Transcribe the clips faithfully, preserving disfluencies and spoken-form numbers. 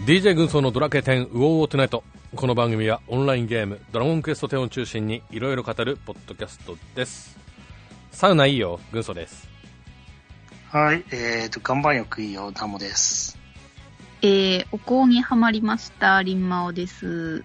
ディージェー 軍曹のドラケテンウォーウォートゥナイト。この番組はオンラインゲームドラゴンクエストテンを中心にいろいろ語るポッドキャストです。サウナいいよ軍曹です。 はい、えーと岩盤浴いいよダモです。 えー、お香にはまりましたリンマオです。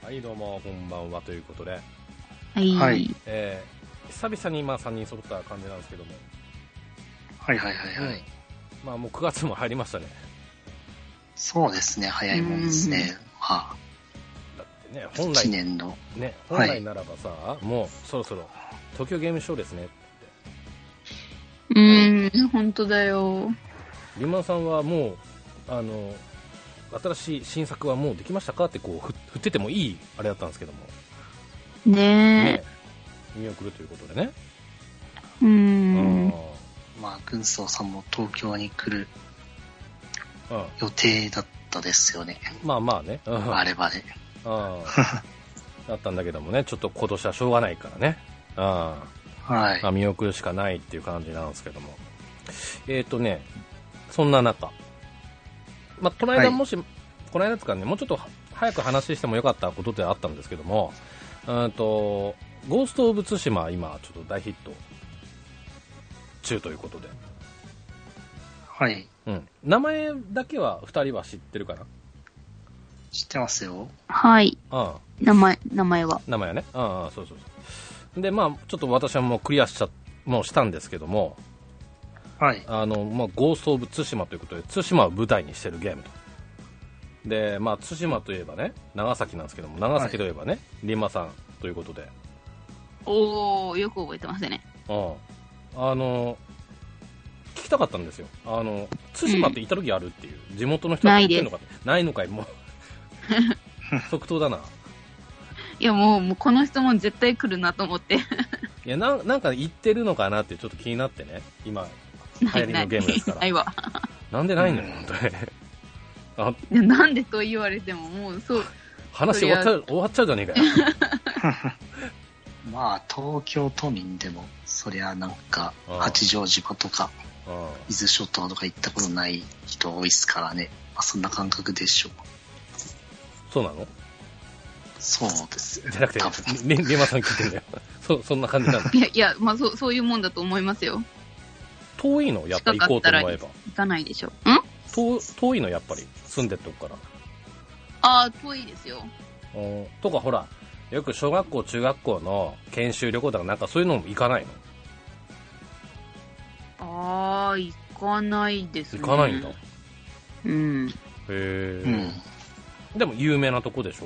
はい、どうもこんばんはということで、 はい、はい、 えー、久々にまあさんにん揃った感じなんですけども、 はいはいはいはい、うん、 まあもうくがつも入りましたね。 そうですね、早いもんですね。まあだってね、本来いちねんのね、本来ならばさ、はい、もうそろそろ東京ゲームショウですねって。 うーん、本当だよ。 リンマンさんはもうあの新しい新作はもうできましたかってこう振っててもいいあれだったんですけどもねえ、 ね、見送るということでね。 うーん、 まあ軍曹さんも東京に来る予定だったですよね。 まあまあね、 あればね、 だったんだけどもね、ちょっと今年はしょうがないからね、あ、はい、まあ、見送るしかないっていう感じなんですけども、えーとね、そんな中、まあ、この間もし、はい、この間ですかね、もうちょっと早く話してもよかったことではあったんですけども、うんとゴースト・オブ・ツシマ今ちょっと大ヒット中ということで、 はい、 うん、名前だけはふたりは知ってるかな？ 知ってますよ。 はい、 ああ、 名前名前は名前はね、ああ、そうそうそう。でまあちょっと私はもうクリアしちゃもうしたんですけども、 はい、 あのまあ、ゴースト・オブ・ツシマということで、ツシマを舞台にしてるゲームと。で、まあ、ツシマといえばね、長崎なんですけども、長崎といえばね、はい、リンマさんということで。 おー、よく覚えてますね。 うん。あの、聞きたかったんですよ。あの、ツシマって行った時あるっていう、うん、地元の人は言ってんのかって。ないのかい、もう。即答だな。 いや、もう、もうこの質問絶対来るなと思って。 いやな、なんか言ってるのかなってちょっと気になってね、今。流行りのゲームですから。 ないわ。 なんでないのよ、本当に。 あ、いや、なんでと言われてももうそう。 話終わっちゃう、終わっちゃうじゃねえかよ。 まあ東京都民でもそりゃなんか八丈島とか伊豆諸島とか行ったことない人多いですからね。まあそんな感覚でしょう。 そうなの？ そうです。 じゃなくて、リンマさん聞いてんだよ。そそんな感じなの？ いやいや、まあそうそういうもんだと思いますよ。 遠いのやっぱり行こうと思えば。 行かないでしょ。ん？ 遠, 遠いのやっぱり住んでるとこから。 ああ、遠いですよ。 とかほら、よく小学校中学校の研修旅行とかなんかそういうのも行かないの？ああ、行かないですね。 行かないんだ。 うん。 へえ、うん。でも有名なとこでしょ？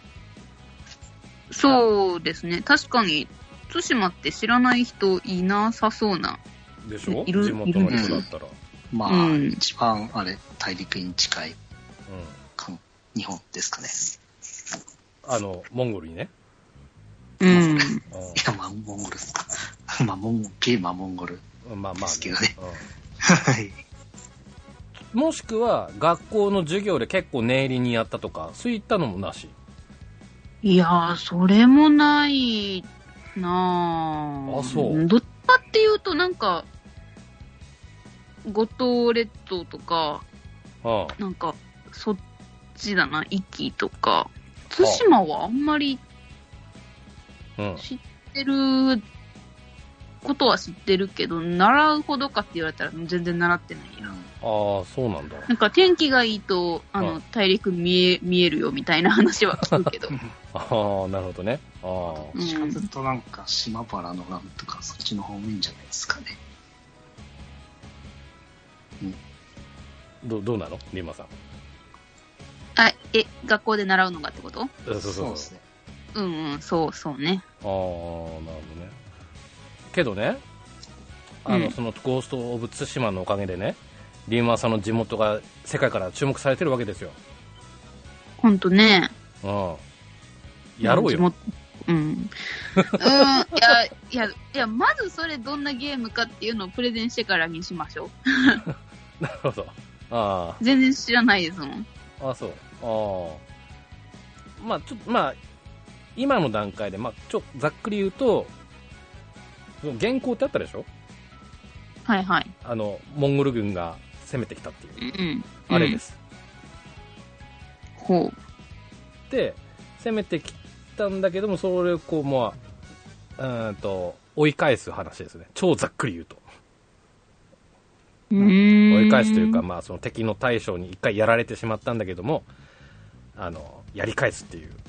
そうですね。確かに対馬って知らない人いなさそうな。 でしょ？地元の人だったら。 うん、まあ、うん、一番あれ大陸に近い、うん、日本ですかね。 あのモンゴルにね。 うん。 いやまあモンゴル、まあモンゲームはモンゴルですけどね。はい。 もしくは学校の授業で結構念入りにやったとかそういったのもなし？ いやーそれもないなぁ。 あ、そう。 どっちかっていうとなんか五島列島とか、ああ、なんかそっちだな、壱岐とか対馬はあんまり知ってることは知ってるけど、習うほどかって言われたら全然習ってないや。 ああ、そうなんだ。 なんか天気がいいとあの大陸見え見えるよみたいな話は聞くけど。 ああ、なるほどね。ああ。 うん、近づくとなんか島原のなんとかそっちの方面じゃないですかね。 うん、ど, どうなのリンマさん？ あ、え、学校で習うのがってこと？ そうそうそう。そうですね。 うんうん、そうそうね。 ああ、なるほどね。けどね、あの、うん、そのゴースト・オブ・ツシマのおかげでね、リンマさんの地元が世界から注目されてるわけですよ。 ほんとね。 うん。やろうよ。 うん。うん。いや、いや、いや、まずそれどんなゲームかっていうのをプレゼンしてからにしましょう。なるほど。ああ。 全然知らないですもん。 ああ、そう。ああ。まあ、ちょっと、まあ、今の段階で、まあ、ちょっとざっくり言うと、原稿ってあったでしょ？ はいはい。 あの、モンゴル軍が攻めてきたっていう。 うん。 あれです。 ほう。 で、攻めてきたんだけども、それをこう、まあ、うんと、追い返す話ですね。超ざっくり言うと。 うーん。 追い返すというか、まあ、その敵の大将に一回やられてしまったんだけども、あの、やり返すっていう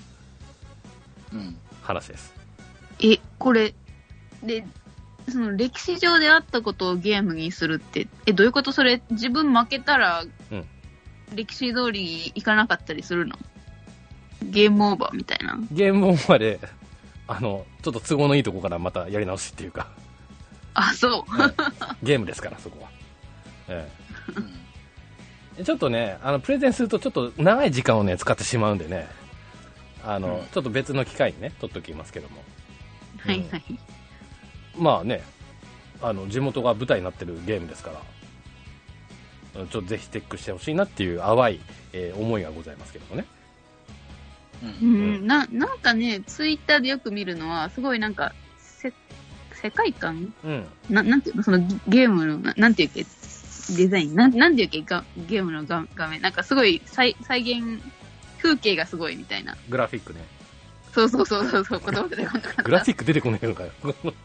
話です。 うん、え、これ、で、その歴史上であったことをゲームにするって、え、どういうこと？それ、自分負けたら、うん、歴史通りいかなかったりするの？ゲームオーバーみたいな。 ゲームオーバーで、あの、ちょっと都合のいいとこからまたやり直しっていうか。 あ、そう。 はい、ゲームですから、そこは。ええ、ちょっとね、あの、プレゼンするとちょっと長い時間をね、使ってしまうんでね、あの、うん、ちょっと別の機会にね、撮っときますけども。 はいはい。 うん、まあね、あの、地元が舞台になってるゲームですから、ちょっとぜひチェックしてほしいなっていう淡い、えー、思いがございますけどもね。 うん、うん、な, なんかね、ツイッターでよく見るのは、すごいなんか、せ世界観、うん、ななんていうの、そのゲームの、ななんていうっけ、デザイン、なん、なんていうっけ、がゲームの画画面、なんかすごい再再現、風景がすごいみたいな。 グラフィックね。 そうそうそうそう、言葉出てこなかった。 グラフィック出てこないのかよ。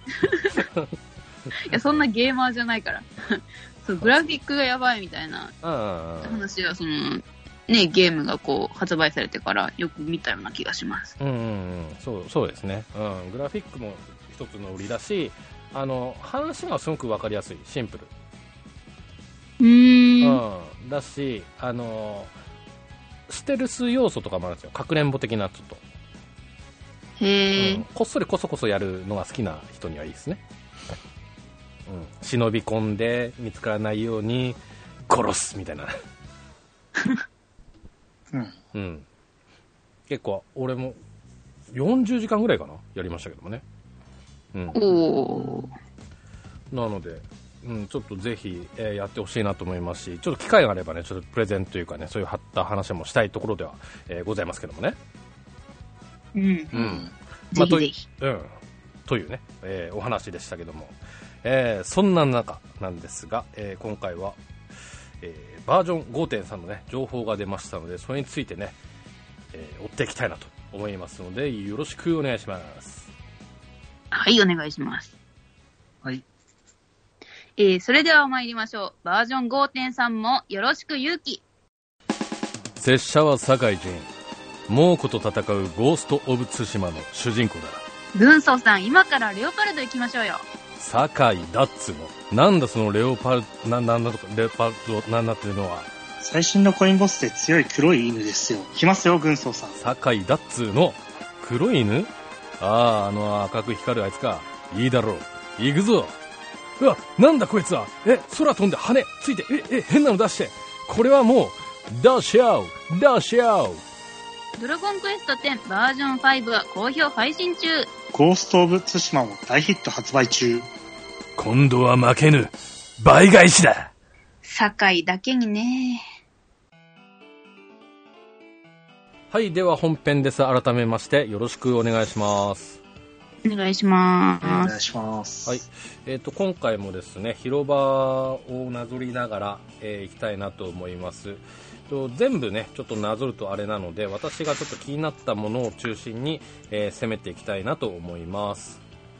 いや、そんなゲーマーじゃないから。そうグラフィックがやばいみたいな話は、その、ね、ゲームがこう発売されてからよく見たような気がします。 うんうんうん、そう、そうですね。うん、グラフィックも一つの売りだし、あの、話がすごくわかりやすい、シンプル。 うーん。 うん、だし、あの、ステルス要素とかもあるんですよ。かくれんぼ的なちょっと。 へー、 うん、こっそりこそこそやるのが好きな人にはいいですね。うん、忍び込んで見つからないように殺すみたいな。 うんうん、結構俺もよんじゅうじかんぐらいかなやりましたけどもね、うん、 おなので、うん、ちょっとぜひ、えー、やってほしいなと思いますし、ちょっと機会があればね、ちょっとプレゼンというかね、そういう貼った話もしたいところでは、えー、ございますけどもね。 うん、うん、 まあ、 ぜひぜひ、 という、うん、というね、えー、お話でしたけども、えー、そんな中なんですが、えー、今回はえー、バージョン ごてんさん のね情報が出ましたので、それについてね、えー、追っていきたいなと思いますので、よろしくお願いします。 はい、お願いします。 はい、 えー、それでは参りましょう。バージョン ごてんさん もよろしく勇気。 拙者は酒井仁、猛虎と戦うゴースト・オブ・ツシマの主人公だ。 軍曹さん、今からレオパルド行きましょうよ。 酒井だっつの。なんだそのレオパルな、なんだとか、レオパルドなんだっていうのは。 最新のコインボスで強い黒い犬ですよ。来ますよ、軍曹さん。 酒井だっつの。黒い犬？ああ、あの赤く光るあいつか。いいだろう。行くぞ。うわ、なんだこいつは。え、空飛んで羽ついて、え、え、変なの出して。これはもう、ダッシュアウトダッシュアウト。 ドラゴンクエストテンバージョンファイブが好評配信中。 ゴースト・オブ・ツシマも大ヒット発売中。 今度は負けぬ。倍返しだ。 酒井だけにね。 はい、では本編です。改めましてよろしくお願いします。 お願いします。 お願いします。 はい、えーと、今回もですね、広場をなぞりながら、えー、いきたいなと思います。と全部ね、ちょっとなぞるとあれなので、私がちょっと気になったものを中心に、えー、攻めていきたいなと思います。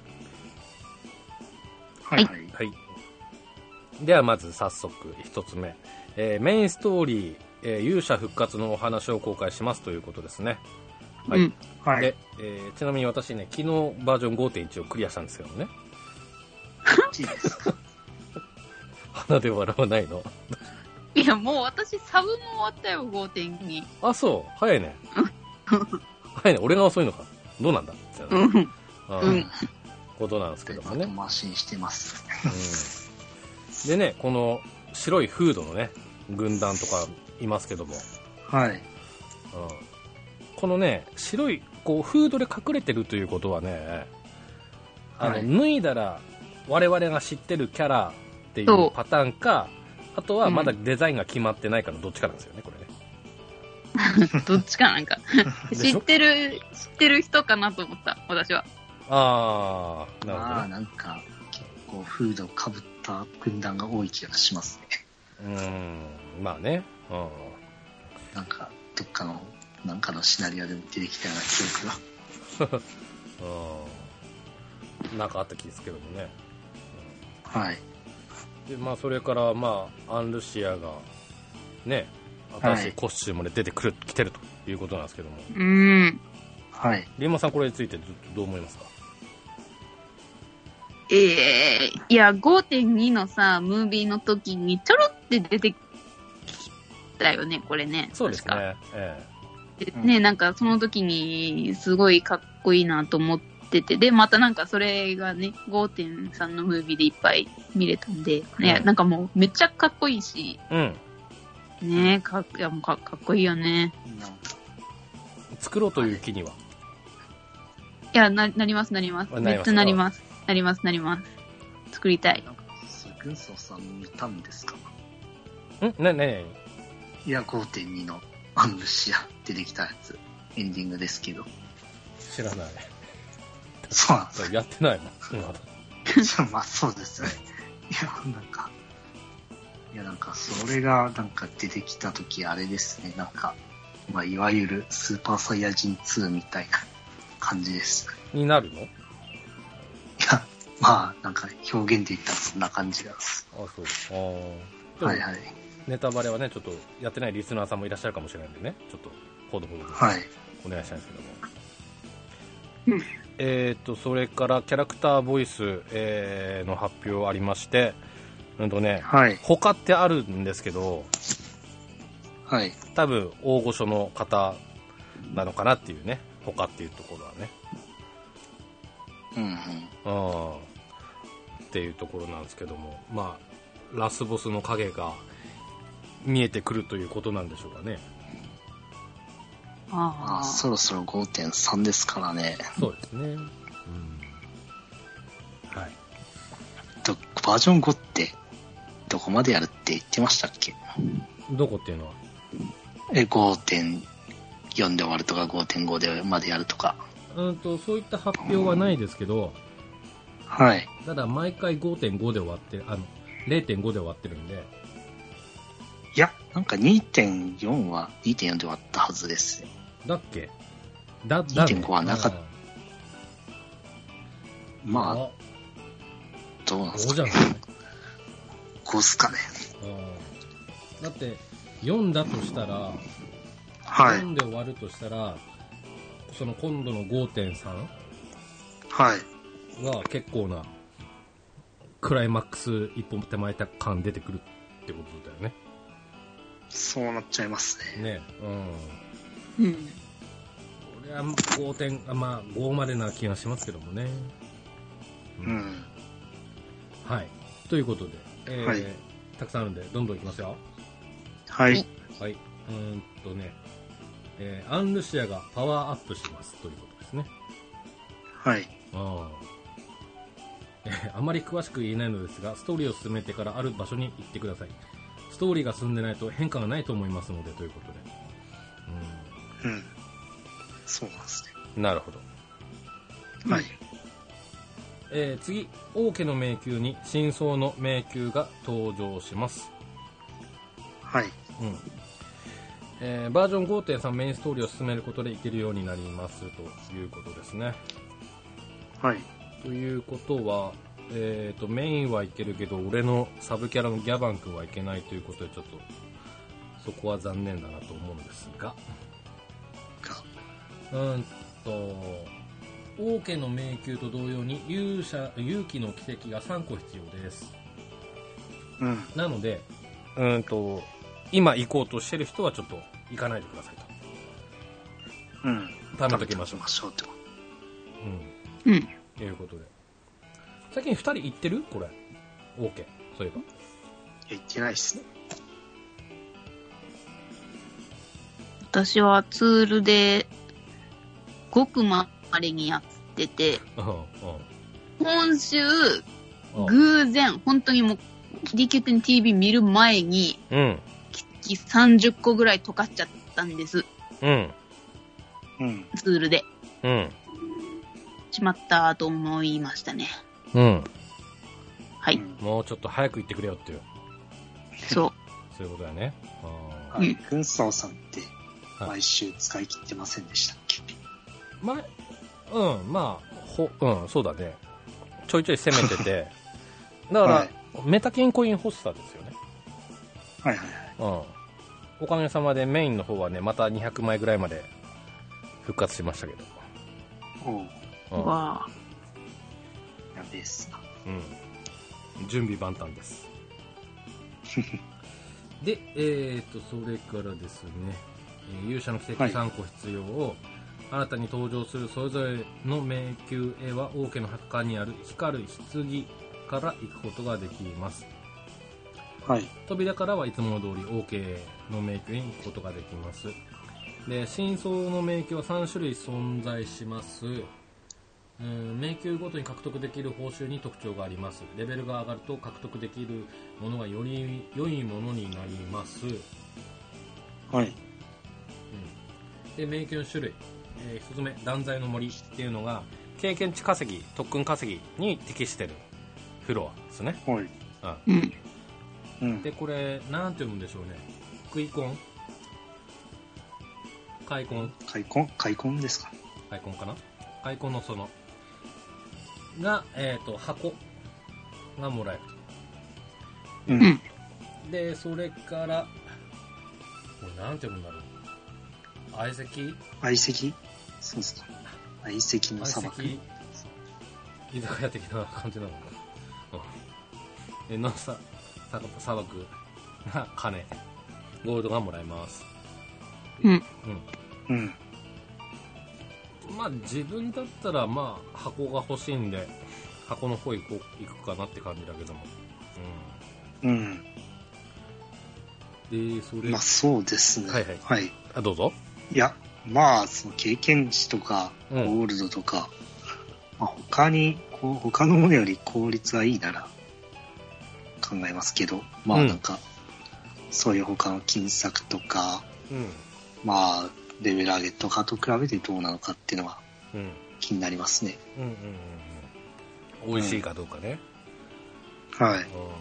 はい、 はい、ではまず早速一つ目、えー、メインストーリー、えー、勇者復活のお話を公開しますということですね。はい、うんはい、で、えー、ちなみに私ね、昨日バージョン ごてんいち をクリアしたんですけどね。 いいですか？ 鼻で笑わないの？ いや、もう私サブも終わったよ、ごてんに。 あ、そう、早いね。早いね、俺が遅いのか。どうなんだみたいな、 うん、 あうん、 ことなんですけどもね。 後回しにしてます。 うん、でね、この白いフードのね、軍団とかいますけども。 はい。 うん、このね、白い、こう、フードで隠れてるということはね、あの、はい、脱いだら我々が知ってるキャラっていうパターンか、あとはまだデザインが決まってないかのどっちかなんですよね、これね。どっちかなんか。知ってる、知ってる人かなと思った、私は。 あー、なるほど、ね。 あー、なんか、結構フードをかぶった軍団が多い気がしますね。 うーん、まあね。うん。 なんか、どっかのなんかのシナリオでも出てきたような記憶が。 うん。なんかあった気ですけどもね。 うん、はい。 で、まあ、それから、まあ、アンルシアが、ね、新しいコスチュームで出てくる、はい、来てるということなんですけども。 うん。 はい。 リンマさん、これについてどう思いますか？ ええー、いや、ごてんに のさ、ムービーの時にちょろって出てきたよね、これね。 そうですね。ええー、ね、なんかその時にすごいかっこいいなと思ってて、で、またなんかそれがね、ごてんさん のムービーでいっぱい見れたんで、ね、うん、なんかもうめっちゃかっこいいし、 うん。 ねかっ、いやもうか、かっこいいよね。 作ろうという気には、 いや、な、なります、なります。めっちゃなります。なります、なります。作りたい。 なんか、軍曹さん見たんですか？ んな、なにいや、ごてんに のアンルシア出てきたやつ、エンディングですけど。 知らない。 そうなんですか？ やってないもん。 まあ、そうですね。いや、なんか、いや、なんか、それが、なんか出てきたとき、あれですね、なんか、まあ、いわゆるスーパーサイヤ人ツーみたいな感じです。 になるの？ いや、まあ、なんか表現で言ったらそんな感じなんです。 あ、そう。ああ。 はいはい。 ネタバレはね、ちょっとやってないリスナーさんもいらっしゃるかもしれないんでね、ちょっと、ほどほどでお願いしたいんですけども。 うん、 えっと、それからキャラクターボイス、えー、の発表ありまして、うんとね、 はい、 他ってあるんですけど、 はい。 多分、大御所の方なのかなっていうね、他っていうところはね。 うんうん。 あっていうところなんですけども、まあ、ラスボスの影が見えてくるということなんでしょうかね。 ああ、そろそろ ごてんさん ですからね。 そうですね。うん。はい。 と、バージョンごってどこまでやるって言ってましたっけ？ どこっていうのは？ え、ごてんよん で終わるとか ごてんご でまでやるとか。 うんと、そういった発表はないですけど、 はい。 ただ毎回 ごてんご で終わってる、あの、れいてんご で終わってるんで。 いや、なんか にてんよん は にてんよん で終わったはずですよ。 だっけ？だ、だ、ね、 にてんご はなかった。まあ、どうなんですかね。ごじゃない？ごっすかね。 だって、よんだとしたら、 はい。 よんで終わるとしたら、その今度の ごてんさんはい。 は結構なクライマックス一本手前た感出てくるってことだよね。 そうなっちゃいますね。 ね、 うん。うん。これはごてん、まあごまでな気がしますけどもね。 うん。うん、 はい。ということで、えーはい、 たくさんあるんでどんどんいきますよ。 はい。 はい。うーんとね、えー、アンルシアがパワーアップしますということですね。 はい。 あえー、あまり詳しく言えないのですが、ストーリーを進めてからある場所に行ってください。ストーリーが進んでないと変化がないと思いますのでということで。 うん。うん。そうなんですね。なるほど。はい。 えー、次、王家の迷宮に真相の迷宮が登場します。 はい。 うん。えー、バージョン ごてんさん メインストーリーを進めることでいけるようになりますということですね。 はい。 ということは、えーと、メインはいけるけど俺のサブキャラのギャバン君はいけないということでちょっとそこは残念だなと思うんですが、うんと王家の迷宮と同様に勇者勇気の奇跡がさんこ必要です。 うん。 なのでうんと今行こうとしてる人はちょっと行かないでくださいと。 うん。 貯めときましょう。 ましょうと。 うん。うん。 ということで。最近ふたり行ってる？これ。OK。そういえば。 いや、行ってないっすね。 私はツールで、ごくまれにやってて、今週、偶然、本当にもう、キリキュテン ティーブイ 見る前に、 うん。 さんじゅっこぐらい溶かっちゃったんです。 うん。 うん。 ツールで。 うん。 しまったと思いましたね。 うん。 はい。 もうちょっと早く行ってくれよっていう。 そう。 そういうことだよね。 ああ。軍曹さんって、 毎週使い切ってませんでしたっけ？ ま、うん、まあ、ほ、うん、そうだね。ちょいちょい攻めてて、だから、はい、メタキンコイン欲しさですよね。 はいはいはい。 うん。おかげさまでメインの方はね、またにひゃくまいぐらいまで復活しましたけど。 おう。 うん、わぁ。やべえっすな。 うん。準備万端です。で、えーと、それからですね、えー、勇者の奇跡さんこ必要を、はい、新たに登場するそれぞれの迷宮へは王家の墓にある光る棺から行くことができます。 はい。 扉からはいつも通り王家の迷宮に行くことができます。で、真相の迷宮はさん種類存在します。うん、迷宮ごとに獲得できる報酬に特徴があります。レベルが上がると獲得できるものがより良いものになります。 はい。 うん、で、迷宮の種類。えー、ひとつめ、断罪の森っていうのが経験値稼ぎ、特訓稼ぎに適してるフロアですね。 はい。 うんうん、 で、これなんて読むんでしょうね。クイコン、開墾、 開墾、開墾ですか。 開墾かな。開墾のそのが、えっと箱がもらえる。 うん。 で、それからこれなんて読むんだろう。相席、 相席、そうですか。相席の砂漠。 居酒屋的な感じなのかな。えのさ砂漠が金、ゴールドがもらえます。 うん。 うん。 まあ自分だったらまあ箱が欲しいんで箱の方行こう行くかなって感じだけども。 うん。うん。 で、それ。 まあそうですね。 はいはい。 はい。 あ、どうぞ。 いや、まあ、その経験値とか、ゴールドとか、うん、まあ、他にこう、他のものより効率がいいなら考えますけど、まあなんか、うん、そういう他の金策とか、 うん、 まあ、レベル上げとかと比べてどうなのかっていうのは気になりますね。 うんうんうんうん、美味しいかどうかね。 うん、はい。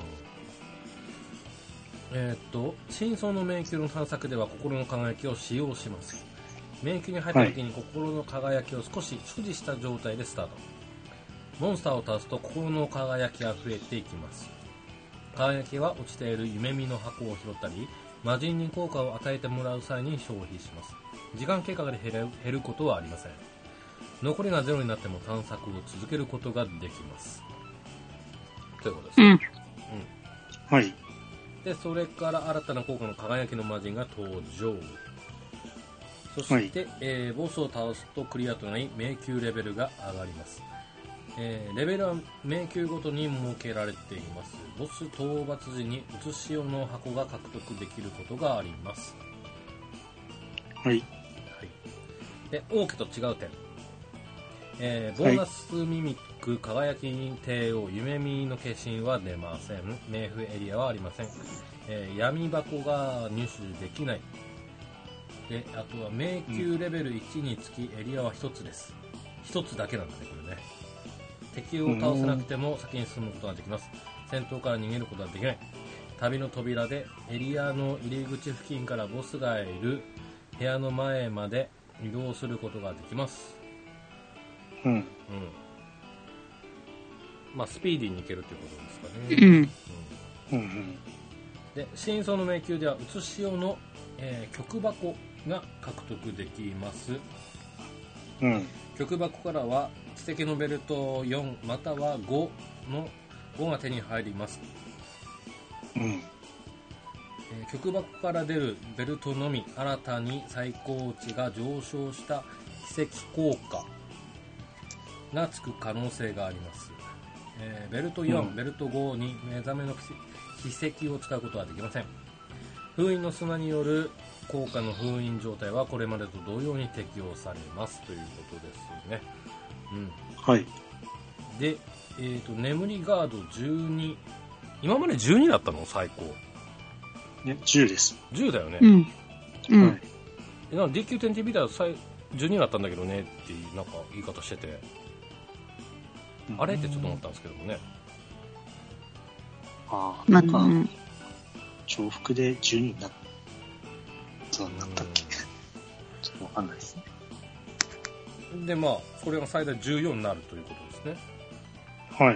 えー、っと真相の迷宮の探索では心の輝きを使用します。迷宮に入った時に心の輝きを少し所持した状態でスタート。モンスターを倒すと心の輝きが増えていきます。輝きは落ちている夢見の箱を拾ったり魔人に効果を与えてもらう際に消費します。時間経過で減る、減ることはありません。残りがゼロになっても探索を続けることができます。ということです。 うん、うん、 はい。 で、それから新たな効果の輝きの魔人が登場。そして、はい、えー、ボスを倒すとクリアとなり迷宮レベルが上がります。えー、レベルは迷宮ごとに設けられています。ボス討伐時にうつしおの箱が獲得できることがあります。 はい。はい、 で、王家と違う点。えー、ボーナスミミック、輝き帝王、夢見の化身は出ません。冥府エリアはありません。えー、闇箱が入手できない。で、あとは迷宮レベルいちにつきエリアはひとつです。ひとつだけなんだね、これね。敵を倒せなくても先に進むことができます。戦闘から逃げることはできない。旅の扉でエリアの入り口付近からボスがいる部屋の前まで移動することができます。 うん。うん。 まあ、スピーディーに行けるということですかね。 うん。 うん。うん。 で、真相の迷宮では、うつしおの、えー、曲箱が獲得できます。 うん。 曲箱からは、奇跡のベルトよんまたはごのごが手に入ります。 うん。 えー、曲箱から出るベルトのみ、新たに最高値が上昇した奇跡効果がつく可能性があります。えー、ベルトよん、うん、ベルトごに目覚めの奇跡を使うことはできません。封印の砂による効果の封印状態はこれまでと同様に適用されますということですね。うん。 はい。 で、えーと、眠りガードじゅうに、今までじゅうにだったの最高。 ね、じゅうです。 じゅうだよね。 うん。うん。はい、 え、なんか ディーキューテンティービー ではじゅうにだったんだけどねっていうなんか言い方してて、うん、あれってちょっと思ったんですけどもね。 ああ、なんか、うん、重複でじゅうにになったんだったっけ。 ちょっとわかんないですね。 で、まあ、これが最大じゅうよんになるということですね。 はい。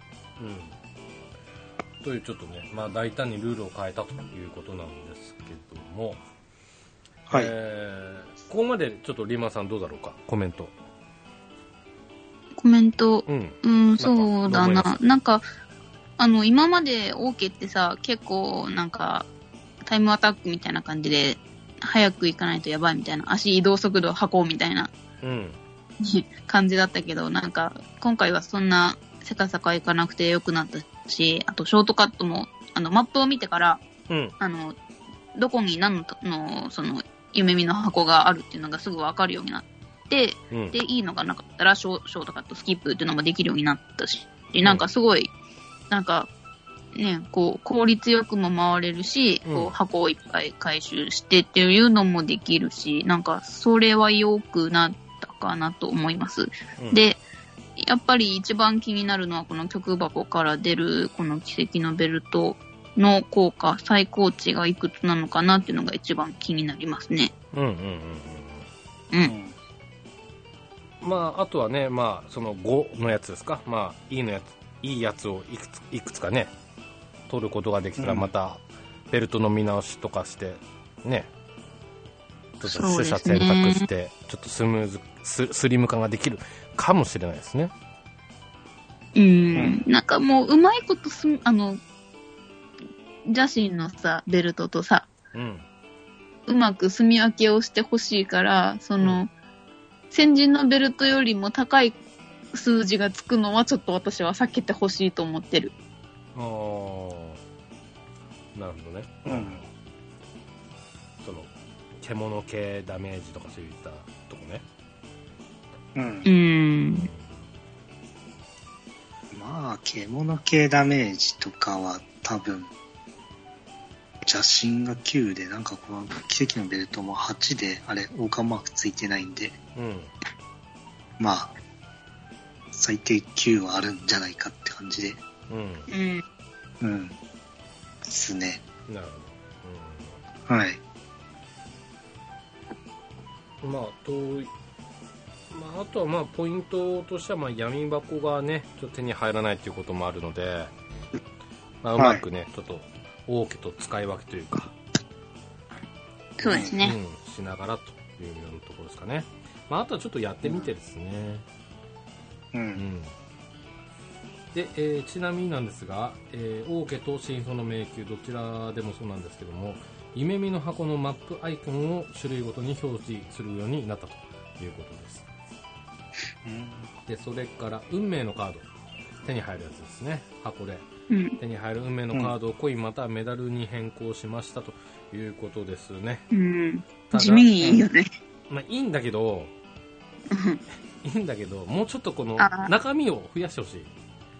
うん。というちょっとね、まあ大胆にルールを変えたということなんですけども、 はい。 えー、ここまでちょっとリーマンさんどうだろうか、コメント。 コメント、 うん、 うん、そうだな。なんか、あの、今まで OK ってさ、結構なんか、タイムアタックみたいな感じで、早く行かないとやばいみたいな、足移動速度運ぶみたいな、うん、感じだったけど、なんか、今回はそんな、せかさか行かなくてよくなったし、あとショートカットも、あの、マップを見てから、うん、あの、どこに何の、その、夢見の箱があるっていうのがすぐ分かるようになって、うん、で、いいのがなかったらショ、ショートカット、スキップっていうのもできるようになったし、なんかすごい、なんか、ね、こう、効率よくも回れるし、うん、こう、箱をいっぱい回収してっていうのもできるし、なんか、それは良くなったかなと思います。うん、で、やっぱり一番気になるのは、この曲箱から出る、この奇跡のベルトの効果、最高値がいくつなのかなっていうのが一番気になりますね。うんうんうんうん。うん。 まあ、あとはね、まあ、そのごのやつですか。まあ、いいのやつ、いいやつをいくつ、いくつかね、取ることができたら、また、ベルトの見直しとかして、ね、ちょっと取捨選択して、ちょっとスムーズ、ス、スリム化ができるかもしれないですね。 うん。うん、なんかもう、うまいことす、あの、ジャシンのさ、ベルトとさ、うん、うまく住み分けをしてほしいから、その、うん、先人のベルトよりも高い数字がつくのはちょっと私は避けてほしいと思ってる。 ああ、なるほどね。うん。その、獣系ダメージとかそういったとこね。 うん。うん。まあ、獣系ダメージとかは多分、邪神がきゅうで、なんかこの奇跡のベルトもはちで、あれ、王冠マークついてないんで、うん、まあ、最低きゅうはあるんじゃないかって感じで、うん。うん。ですね。 なるほど。うん、はい。 まあ、と、まあ、あとはまあ、ポイントとしては、まあ、闇箱がね、ちょっと手に入らないということもあるので、まあ、うまくね、はい、ちょっと、王家と使い分けというか、 そうですね、 うん、しながらというようなところですかね。まあ、あとはちょっとやってみてですね。うん。うん、で、えー、ちなみになんですが、えー、王家と真相の迷宮どちらでもそうなんですけども、夢見の箱のマップアイコンを種類ごとに表示するようになったということです。うん、で、それから運命のカード、手に入るやつですね、箱で。うん、手に入る運命のカードをコインまたはメダルに変更しましたということですね。 うん、地味にいいよね。 まあ、いいんだけどいいんだけど、もうちょっとこの中身を増やしてほしい。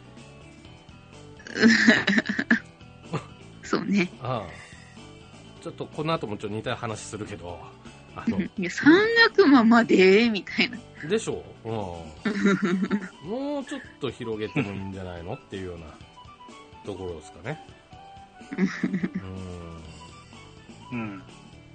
そうね。 ああ、ちょっとこの後もちょっと似た話するけど、 あのいやさんびゃくままでみたいな。 でしょう、うん、もうちょっと広げてもいいんじゃないのっていうようなところですかね。うん、うん、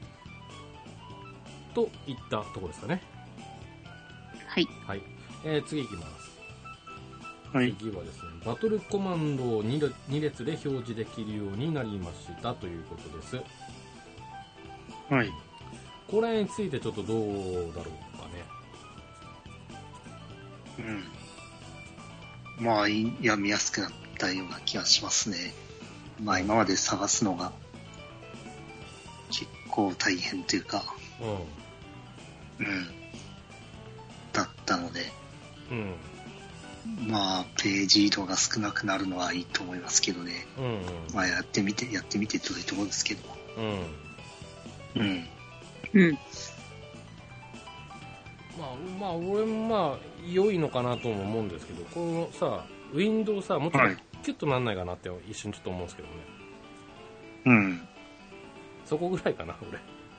といったところですかね。 はい、 はい、えー、次いきます。 はい、 次はですね、バトルコマンドを に, に列で表示できるようになりましたということです。 はい、 これについてちょっとどうだろうかね。 うん、まあ読みやすくなったような気がしますね。まあ今まで探すのが結構大変というか、うん、うん、だったので、うん、まあページ移動が少なくなるのはいいと思いますけどね。うんうん、まあやってみてやってみてというところですけど。うん。うん。うん。 まあまあ俺もまあ良いのかなとも思うんですけど、このさウィンドウさもうちょっとキュッとなんないかなって一瞬ちょっと思うんですけどね。 うん。 そこぐらいかな俺。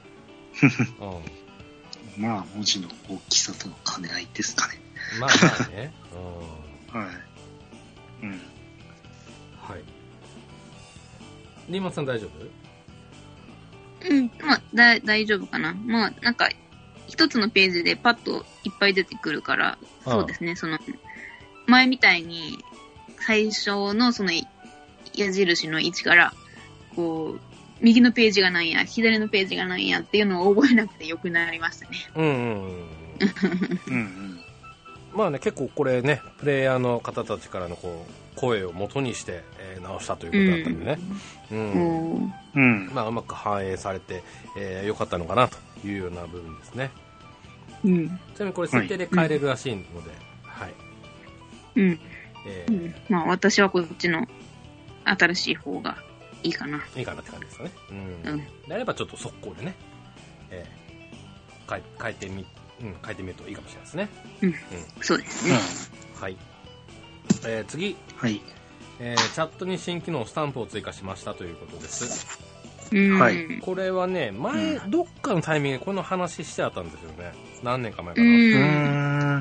うん。まあ文字の大きさとの兼ね合いですかね。 まあまあね。 うん。はい。うん。 はい。リーマンさん大丈夫？ うん、まあだ大丈夫かな。まあなんか一つのページでパッといっぱい出てくるから、そうですね、その、前みたいに、最初のその矢印の位置から、こう、右のページがなんや、左のページがなんやっていうのを覚えなくてよくなりましたね。うんうんうん。うんうん。まあね、結構これね、プレイヤーの方たちからのこう、声を元にして、えー、直したということだったんでね。うん。うん。うん、まあ、うまく反映されて、えー、よかったのかなというような部分ですね。うん。ちなみにこれ設定で変えれるらしいので、はい。 うん。えー、うん、まあ私はこっちの新しい方がいいかな。 いいかなって感じですかね。うん。うん、であればちょっと速攻でね、えー、変え、変えてみ、うん、変えてみるといいかもしれないですね。 うん。うん、そうですね。 うん、はい。えー、次。 はい。 えー、チャットに新機能スタンプを追加しましたということです。 はい。 これはね、前、どっかのタイミングでこの話してあったんですよね。何年か前かな。うん。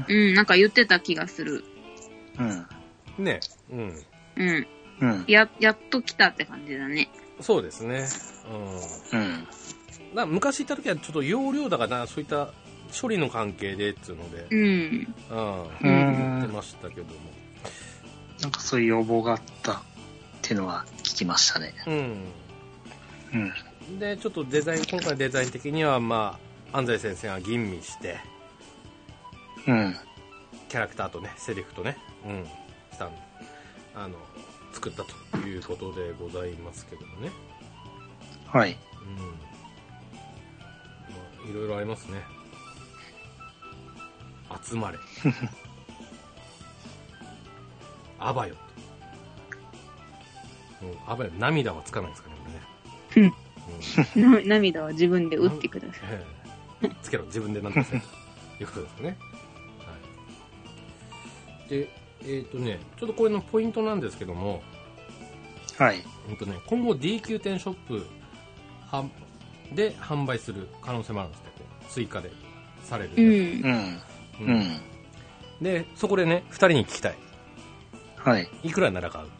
うん、なんか言ってた気がする。 うん。ね、うん。 うん。うん。や、やっと来たって感じだね。 そうですね。うん。うん。だ昔行った時はちょっと容量だからな、そういった処理の関係でっていうので、うん。うん。言ってましたけども。 なんかそういう要望があったっていうのは聞きましたね。うん。 うん。で、ちょっとデザイン、今回デザイン的には、まあ、安西先生が吟味して、うん。キャラクターとね、セリフとね、うん。したんあの、作ったということでございますけどもね。 はい。 うん。まあ、いろいろありますね。集まれ。あばよ。うん、あばよ、涙はつかないですかね、 これね。うん。涙は自分で打ってください。 えー、つけろ、自分でなんとかせということですね。はい。で、えっ、ー、とね、ちょっとこれのポイントなんですけども、 はい。 えっとね、今後 ディーきゅう 店ショップで販売する可能性もあるんですけど、追加でされる。うん。うん。うん。で、そこでね、ふたりに聞きたい。 はい。 いくらなら買う？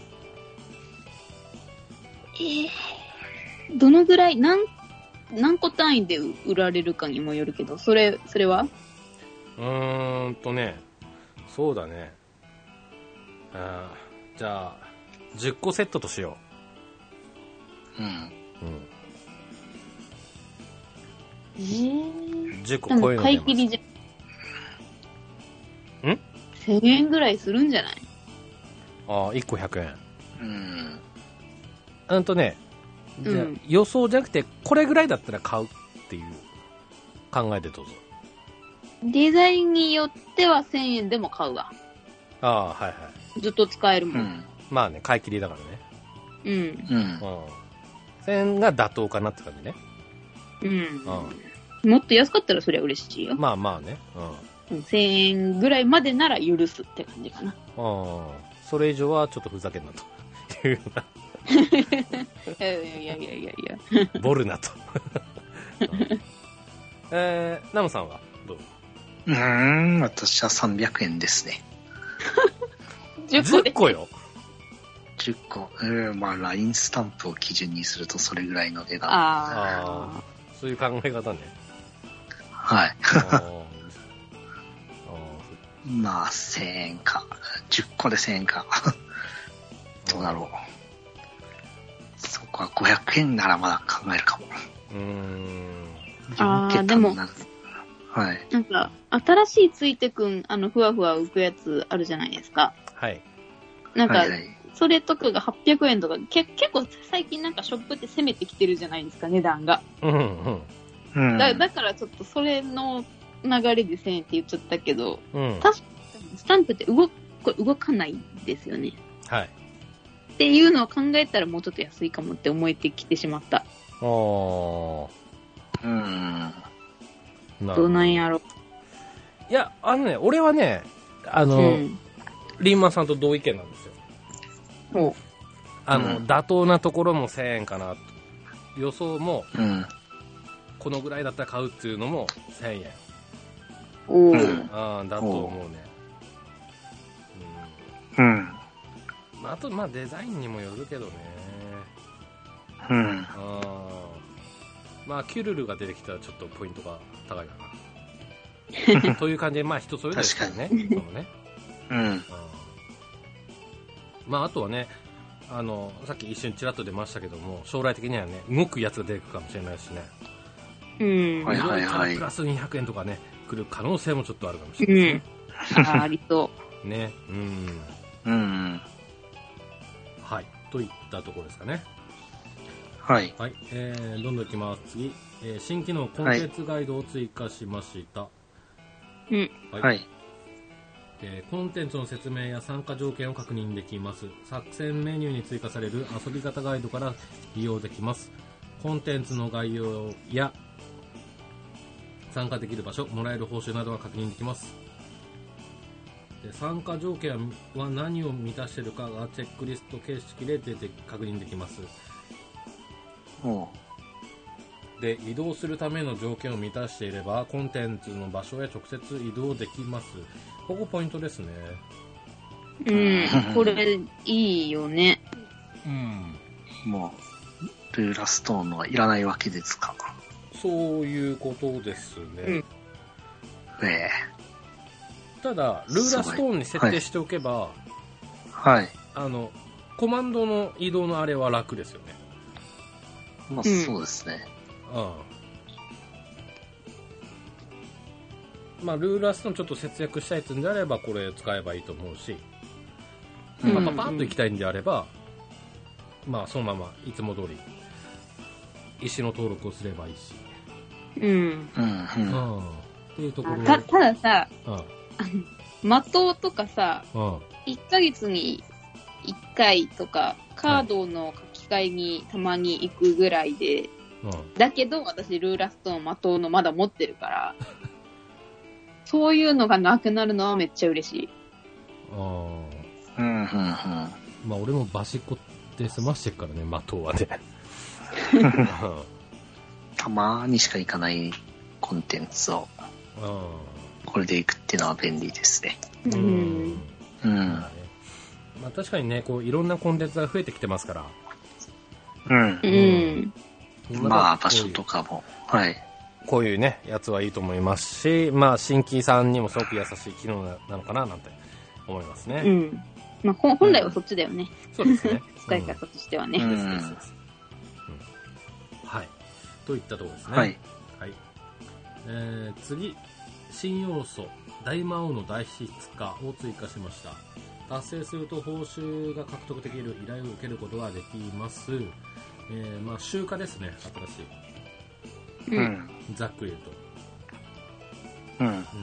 えー、どのぐらい、何、何個単位で売られるかにもよるけど、それ、それはうーんとね、そうだね。あじゃあ、じゅっこセットとしよう。うん。うん。 えー、 じゅっこ超えるの買い切りじゃ、ん ?せん 円ぐらいするんじゃない？ ああ、いっこひゃくえん。うん。うんとね、じゃあ、うん、予想じゃなくて、これぐらいだったら買うっていう考えでどうぞ。 デザインによってはせんえんでも買うわ。 ああ、はいはい。 ずっと使えるもん。うん、 まあね、買い切りだからね。うん。うん。うん、せんえんが妥当かなって感じね。 うん。うん、もっと安かったらそりゃ嬉しいよ。 まあまあね。 うん。せんえんぐらいまでなら許すって感じかな。 ああ。それ以上はちょっとふざけんなというような。 いやいやいやいやいや。 ボルなと。えー、ナムさんはどう？ うーん、私はさんびゃくえんですね。 じゅっこで。 じゅっこよ。 じゅっこ。えー、まあ、ライン スタンプを基準にするとそれぐらいの値段。 ああ。そういう考え方ね。 はい。まあ、せんえんか。じゅっこでせんえんか。どうだろう。そこはごひゃくえんならまだ考えるかも。うーん。 ああ、でも、 はい。 なんか、新しいついてくん、あの、ふわふわ浮くやつあるじゃないですか。 はい。 なんか、はいはい、それとかがはっぴゃくえんとか、け結構最近なんかショップって攻めてきてるじゃないですか、値段が。うんうん。だ, だからちょっとそれの流れでせんえんって言っちゃったけど、うん、確かにスタンプって動これ動かないですよね。 はい。 っていうのを考えたらもうちょっと安いかもって思えてきてしまった。ああ。うん。 どうなんやろ。 いや、あのね、俺はね、あの、うん、リンマンさんと同意見なんですよ。 ほう。 あの、うん、妥当なところもせんえんかなと。予想も、うん、このぐらいだったら買うっていうのもせんえん。 おー。 うん、あだと思うね。 うん。うん。 あと、まあ、デザインにもよるけどね。 うん。 あまあキュルルが出てきたらちょっとポイントが高いかなという感じで、まあ人それぞれですよね。そのね、 うん、うん、 まああとはね、あのさっき一瞬ちらっと出ましたけども、将来的にはね動くやつが出てくるかもしれないしね。 うん。 はいはいはい。 プラスにひゃくえんとかね来る可能性もちょっとあるかもしれないですね。 うん、あ, ありそう。 ね、うん、 うん、 はいといったところですかね。 はい。 はい、えー、どんどんいきます。次、えー、新機能コンテンツガイドを追加しました。はい。 はい。 はい、 えー、コンテンツの説明や参加条件を確認できます。作戦メニューに追加される遊び方ガイドから利用できます。コンテンツの概要や参加できる場所、もらえる報酬などが確認できます。で、参加条件は何を満たしているかがチェックリスト形式で出て確認できます。で、移動するための条件を満たしていればコンテンツの場所へ直接移動できます。ここポイントですね。 うん、これいいよね。 うん、 もうルーラストーンはいらないわけですか。 そういうことですね。うん、 えー、ただルーラストーンに設定しておけば、 はい、 あのコマンドの移動のあれは楽ですよね。 まあ、そうですね。 うん。まあ、ルーラストーンちょっと節約したいってんであれば、これ使えばいいと思うし、うん、まあ、パパッと行きたいんであれば、まあ、そのまま、いつも通り、石の登録をすればいいし。 うん。うん。 うん。っていうところた、たださ、 うん。 的とかさ、うん、いっかげつにいっかいとか、カードの書き換えにたまに行くぐらいで、うん、だけど私ルーラストーン的のまだ持ってるからそういうのがなくなるのはめっちゃ嬉しい。 ああ、 うんうんうん。 まあ俺もバシコで済ましてるからね、的はねたまーにしか行かないコンテンツをこれで行くっていうのは便利ですね。 うん、 うん、 まあ、確かにね、こういろんなコンテンツが増えてきてますから、 うん、 うんうん、まあ場所とかも、はい、 こういうねやつはいいと思いますし、まあ新規さんにもすごく優しい機能なのかななんて思いますね。 うん、まあ本来はそっちだよね。 うん、そうですね。 使い方としてはね。 うん、ですですです。うん、はい。といったところですね。 はい。 はい。えー、次、新要素大魔王の大質化を追加しました。達成すると報酬が獲得できる依頼を受けることができます。えー、まあ集荷ですね、新しい。 うん。 ざっくり言うと。うん。うん。 ですね。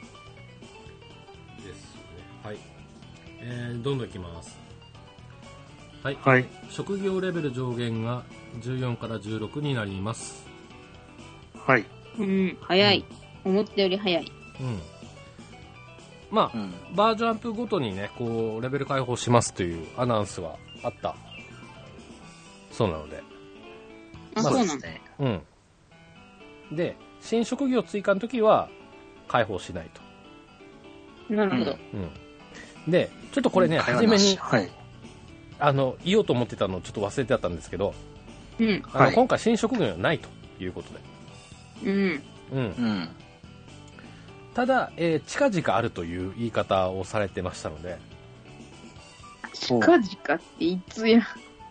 はい。えー、どんどんいきます。はい。 はい。 職業レベル上限がじゅうよんからじゅうろくになります。 はい。 うん、早い。うん、思ったより早い。 うん。まあ、うん、バージョンアップごとにね、こう、レベル解放しますというアナウンスはあった。そうなので。 あ、まあ、そうなんだ。 うん。で、新職業追加の時は、解放しないと。なるほど。 うん。で、ちょっとこれね、はじめに、 はい、 あの、言おうと思ってたのをちょっと忘れてたんですけど、 うん。 あの、はい、今回新職業はないということで。 うん。 うん。うんただ、えー、近々あるという言い方をされてましたので。 近々っていつや。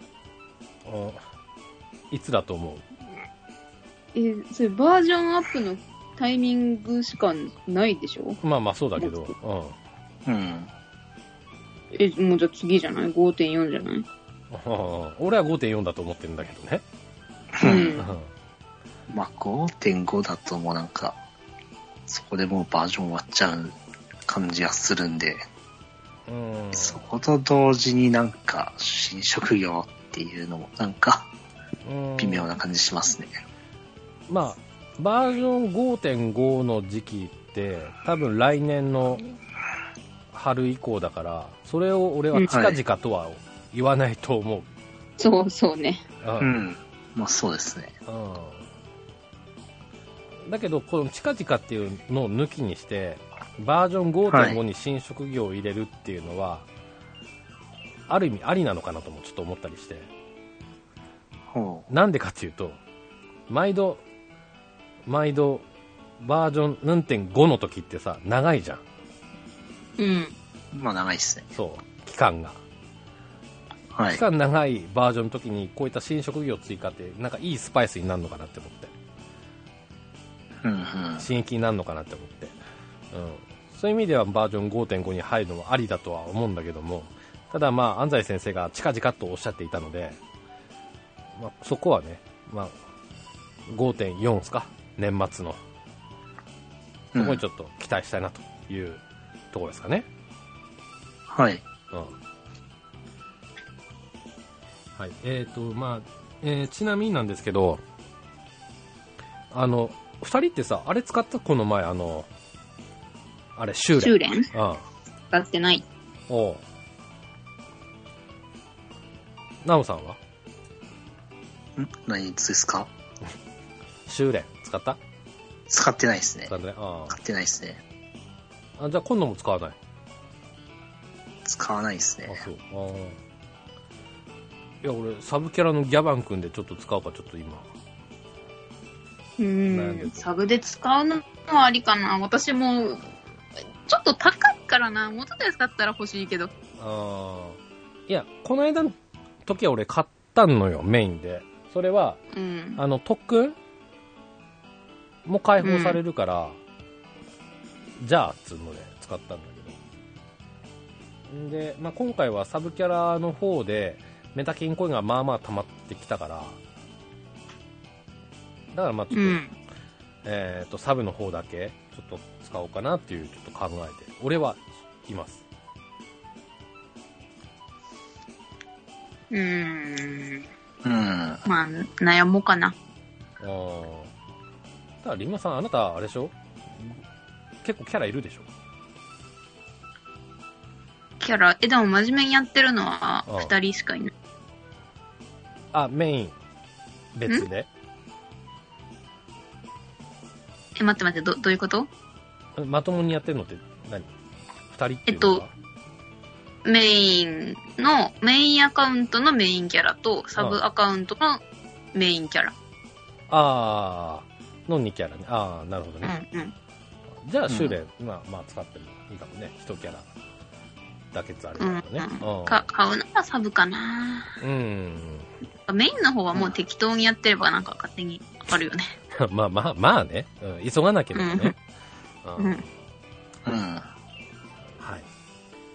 いつだと思う？ えー、それバージョンアップのタイミングしかないでしょ？ まあまあそうだけど。 うん。うん。 え、もうじゃあ次じゃない ?ごてんよん じゃない？ 俺は ごてんよん だと思ってるんだけどね。 うん。 まあ ごてんご だともうなんか、そこでもうバージョン終わっちゃう感じがするんで、 うん、 そこと同時になんか新職業っていうのもなんか微妙な感じしますね。 まあバージョン ごてんご の時期って多分来年の春以降だから、それを俺は近々とは言わないと思う。うんはい、 そうそうね。 うん、うん、まあそうですね。 うんだけどこの近々っていうのを抜きにしてバージョン ごてんご に新職業を入れるっていうのは、はい、ある意味ありなのかなともちょっと思ったりして、 ほうなんでかっていうと毎度毎度バージョン ななてんご の時ってさ、長いじゃん。 うん。まあ長いっすね。 そう、期間が。はい。期間長いバージョンの時にこういった新職業追加ってなんかいいスパイスになるのかなって思って。うんうん。刺激になるのかなって思って。うん。そういう意味ではバージョン ごてんご に入るのはありだとは思うんだけども、ただまあ安西先生が近々とおっしゃっていたので、まあ、そこはね、まあ、ごてんよん ですか、年末の。そこにちょっと期待したいなというところですかね。 うん、はい。うん。 はい。えっ、ー、と、まあ、えー、ちなみになんですけど、あの、二人ってさ、あれ使ったこの前、あの、あれ、修練。 修練？うん。使ってない。 おう。ナオさんは？ ん？何ですか？ 修練使った？ 使ってないですね。 使ってない。ああ。 使ってないですね。 あ、じゃあ今度も使わない？ 使わないですね。 あ、そう。ああ。いや、俺、サブキャラのギャバン君でちょっと使うか、ちょっと今。 うーん、サブで使うのはありかな。私も、ちょっと高いからな。もうちょっと安かったら欲しいけど。ああ。いや、この間の時は俺買ったのよ、メインで。それは、うん、あの、特訓も解放されるから、うん、じゃあ、っつうので使ったんだけど。んで、まあ、今回はサブキャラの方で、メタキンコインがまあまあ溜まってきたから、だからまあちょっと、うん、えっと、サブの方だけ、ちょっと使おうかなっていう、ちょっと考えて、俺はいます。 うーん。うん。まあ、悩もうかな。ああ。 ただ、リンマさん、あなた、あれでしょ？結構キャラいるでしょ？ キャラ、え、でも真面目にやってるのはふたりしかいない。 あ、メイン、別で？ え、待って待って、ど、どういうこと？ まともにやってるのって何？ふたりっていうのは？えっと、メインの、メインアカウントのメインキャラと、サブアカウントのメインキャラ。 ああ、のにキャラね。ああ、なるほどね。うんうん。じゃあ、修練、うん、まあ、まあ、使ってもいいかもね。いちキャラだけつあるからね。 うんうん、か買うならサブかな。うん。メインの方はもう適当にやってればなんか勝手にあるよね。 まあまあまあね、うん、急がなければね。うん。うん。うん、はい。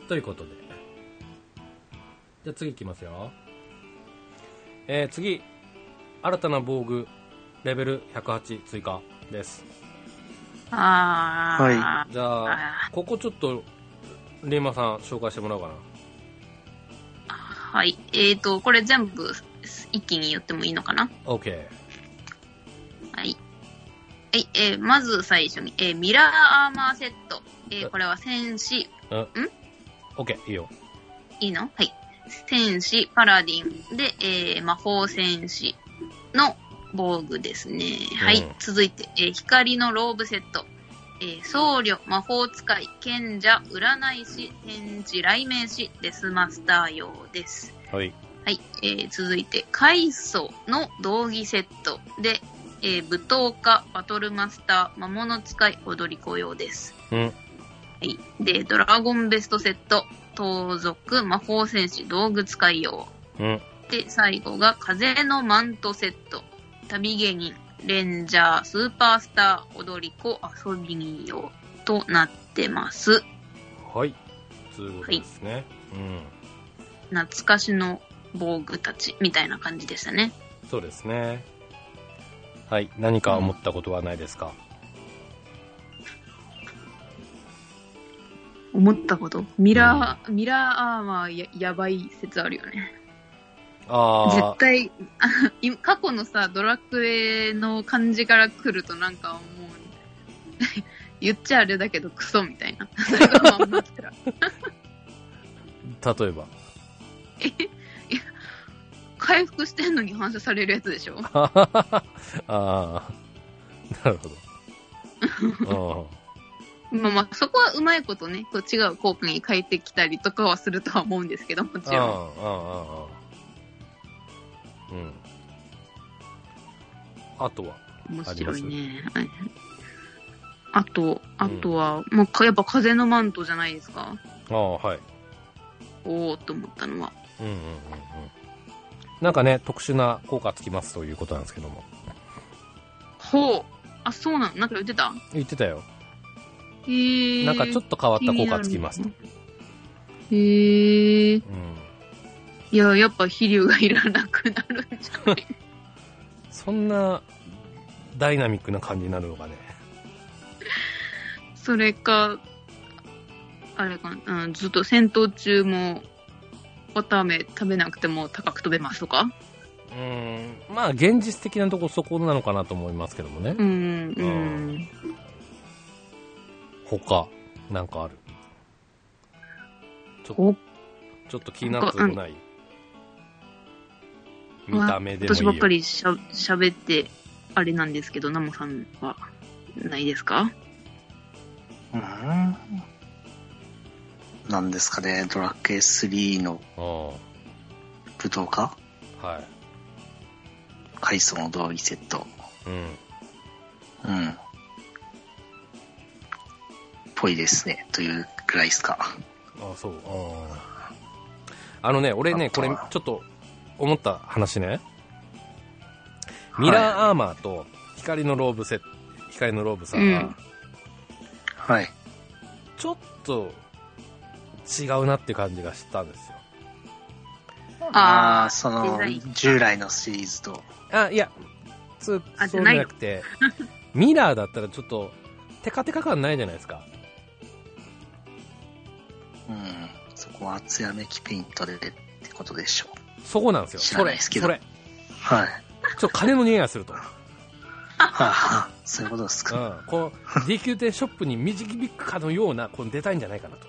ということで。じゃあ次いきますよ。えー、次、新たな防具、レベルひゃくはち追加です。 あー。 はい。じゃあ、ここちょっと、リンマさん紹介してもらおうかな。 はい。えーと、これ全部一気に言ってもいいのかな？ OK。 はい。はい、えー、まず最初に、えー、ミラーアーマーセット。えー、これは戦士、ん ?OK、いいよ。 いいの？はい。戦士、パラディンで、えー、魔法戦士の防具ですね。うん、はい。続いて、えー、光のローブセット。えー、僧侶、魔法使い、賢者、占い師、天智、雷鳴師、デスマスター用です。 はい。 はい。えー、続いて、海藻の道着セットで、えー、舞踏家、バトルマスター、魔物使い、踊り子用です。うん。はい。で、ドラゴンベストセット、盗賊、魔法戦士、道具使い用。うん。で、最後が、風のマントセット、旅芸人、レンジャー、スーパースター、踊り子、遊び人用となってます。 はい。ということですね。はい、 うん。懐かしの防具たちみたいな感じでしたね。 そうですね。はい。何か思ったことはないですか？ うん、思ったことミラー、うん、ミラーアーマー や, やばい説あるよね。あ絶対過去のさドラクエの感じから来るとなんかもう言っちゃあれだけどクソみたいな例えばえいや回復してんのに反射されるやつでしょああなるほどまあまあそこはうまいことねこう違う効果に変えてきたりとかはするとは思うんですけどもちろんああああうん。あとは面白いね。あと、あとは、うん、まあ、やっぱ風のマントじゃないですか。 ああ、はい。 おーと思ったのは。 うんうんうんうん。なんかね、特殊な効果つきますということなんですけども。 ほう。あ、そうなの？なんか言ってた？ 言ってたよ。 へー。 なんかちょっと変わった効果つきますと。 へー。うん。いや、やっぱ肥料がいらなくなるんじゃないそんなダイナミックな感じになるのかね。 それか、あれかな、うん、ずっと戦闘中も、綿あめ食べなくても高く飛べますとか？ うーん、まあ現実的なところそこなのかなと思いますけどもね。 うん、うん。 他、なんかある？ちょ, ちょっと気になったことない？見た目でもいいよ。 私ばっかりしゃ喋ってあれなんですけど、ナモさんはないですか？ うん。なんですかね、ドラクエスリーの武道家？ はい。 階層の道着セット。うん。うん。ぽいですね、というくらいですか。 ああ、そう。ああ。あのね、俺ね、これちょっと思った話ね。ミラーアーマーと光のローブセット、光のローブさんが、うん、 はい。 ちょっと違うなって感じがしたんですよ。 ああ、その従来のシリーズと。 あ、いや、そうじゃなくて、ミラーだったらちょっとテカテカ感ないじゃないですか。 うん、そこは厚やめきペイントでってことでしょう。 そこなんですよ。 知らないですけど。 それ。 それ。はい。 ちょっと金の匂いがすると。はあ、そういうことですか。 うん。こう、ディーキュー 店ショップに導くかのような、このデザインじゃないかなと。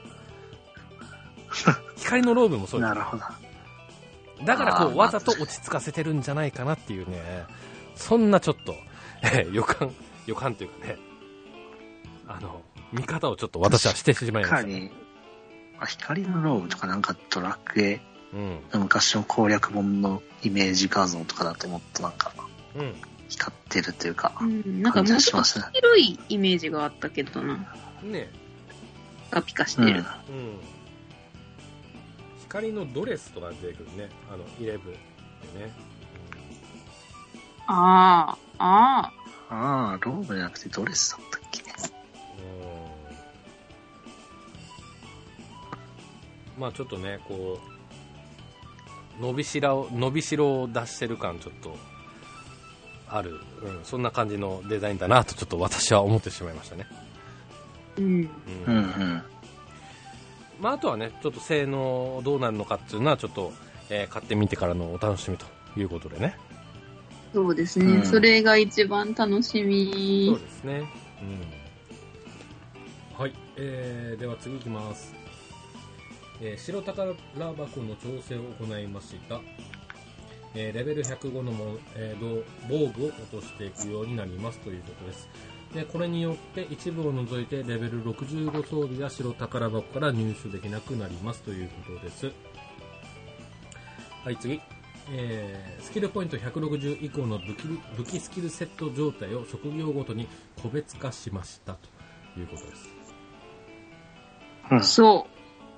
光のローブもそうです。 なるほど。 だからこう、わざと落ち着かせてるんじゃないかなっていうね、そんなちょっと、えー、予感、予感というかね、あの、見方をちょっと私はしてしまいました、ね。 光のローブとかなんかドラクエの昔の攻略本のイメージ画像とかだともっとなんか光ってるというか、 うん、なんかもうちょっと広いイメージがあったけどな。 ね、 ピカピカしてる。うんうん、 光のドレスとか出てくるね、あのイレブンでね。 ああ、ああ、ああ、ローブじゃなくてドレスだったっけ。 まあちょっとね、こう伸びしろを伸びしろを出してる感ちょっとある、うん、そんな感じのデザインだなとちょっと私は思ってしまいましたね。 うんうんうんうん。 まああとはね、ちょっと性能どうなるのかっていうのはちょっと、えー、買ってみてからのお楽しみということでね。 そうですね、うん、それが一番楽しみ。 そうですね。うん。はい、えー、では次いきます。えー、白宝箱の調整を行いました、えー、レベルひゃくごのも、えー、防具を落としていくようになりますということです。でこれによって一部を除いてレベルろくじゅうご装備が白宝箱から入手できなくなりますということです。はい、次、えー、スキルポイントひゃくろくじゅう以降の武器、武器スキルセット状態を職業ごとに個別化しましたということです。 うん、そう、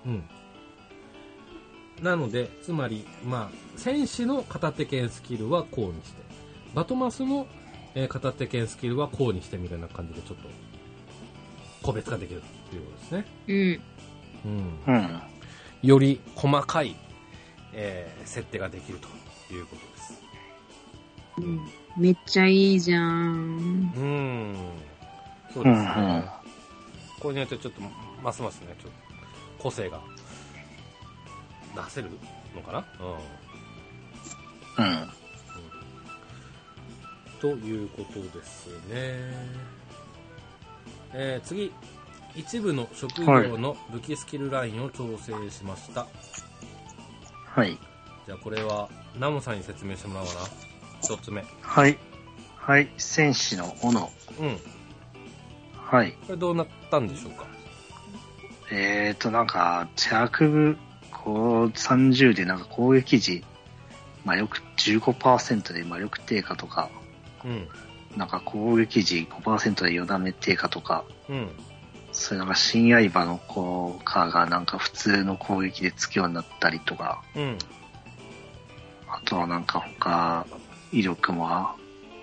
うん、なのでつまり、まあ、戦士の片手剣スキルはこうにして、バトマスの、えー、片手剣スキルはこうにしてみたいな感じでちょっと個別化できるということですね。 うん、 うんうん、より細かい、えー、設定ができるということです。 うん、めっちゃいいじゃん。 うん、そうですね、うんうん、これによってちょっとますますねちょっと個性が出せるのかな、 うん、うんうん、ということですね。えー、次、一部の職業の武器スキルラインを調整しました。 はい。 じゃあこれはナモさんに説明してもらおうかな。一つ目。 はいはい、戦士の斧。 うん。 はい。 これどうなったんでしょうか。 えーとなんか着部こうさんじゅうでなんか攻撃時魔力 じゅうごパーセント で魔力低下とか、 うん、 なんか攻撃時 ごパーセント でよだめ低下とか、 うん。 それなんか新刃の効果がなんか普通の攻撃でつくようになったりとか、 うん。 あとはなんか他、威力も、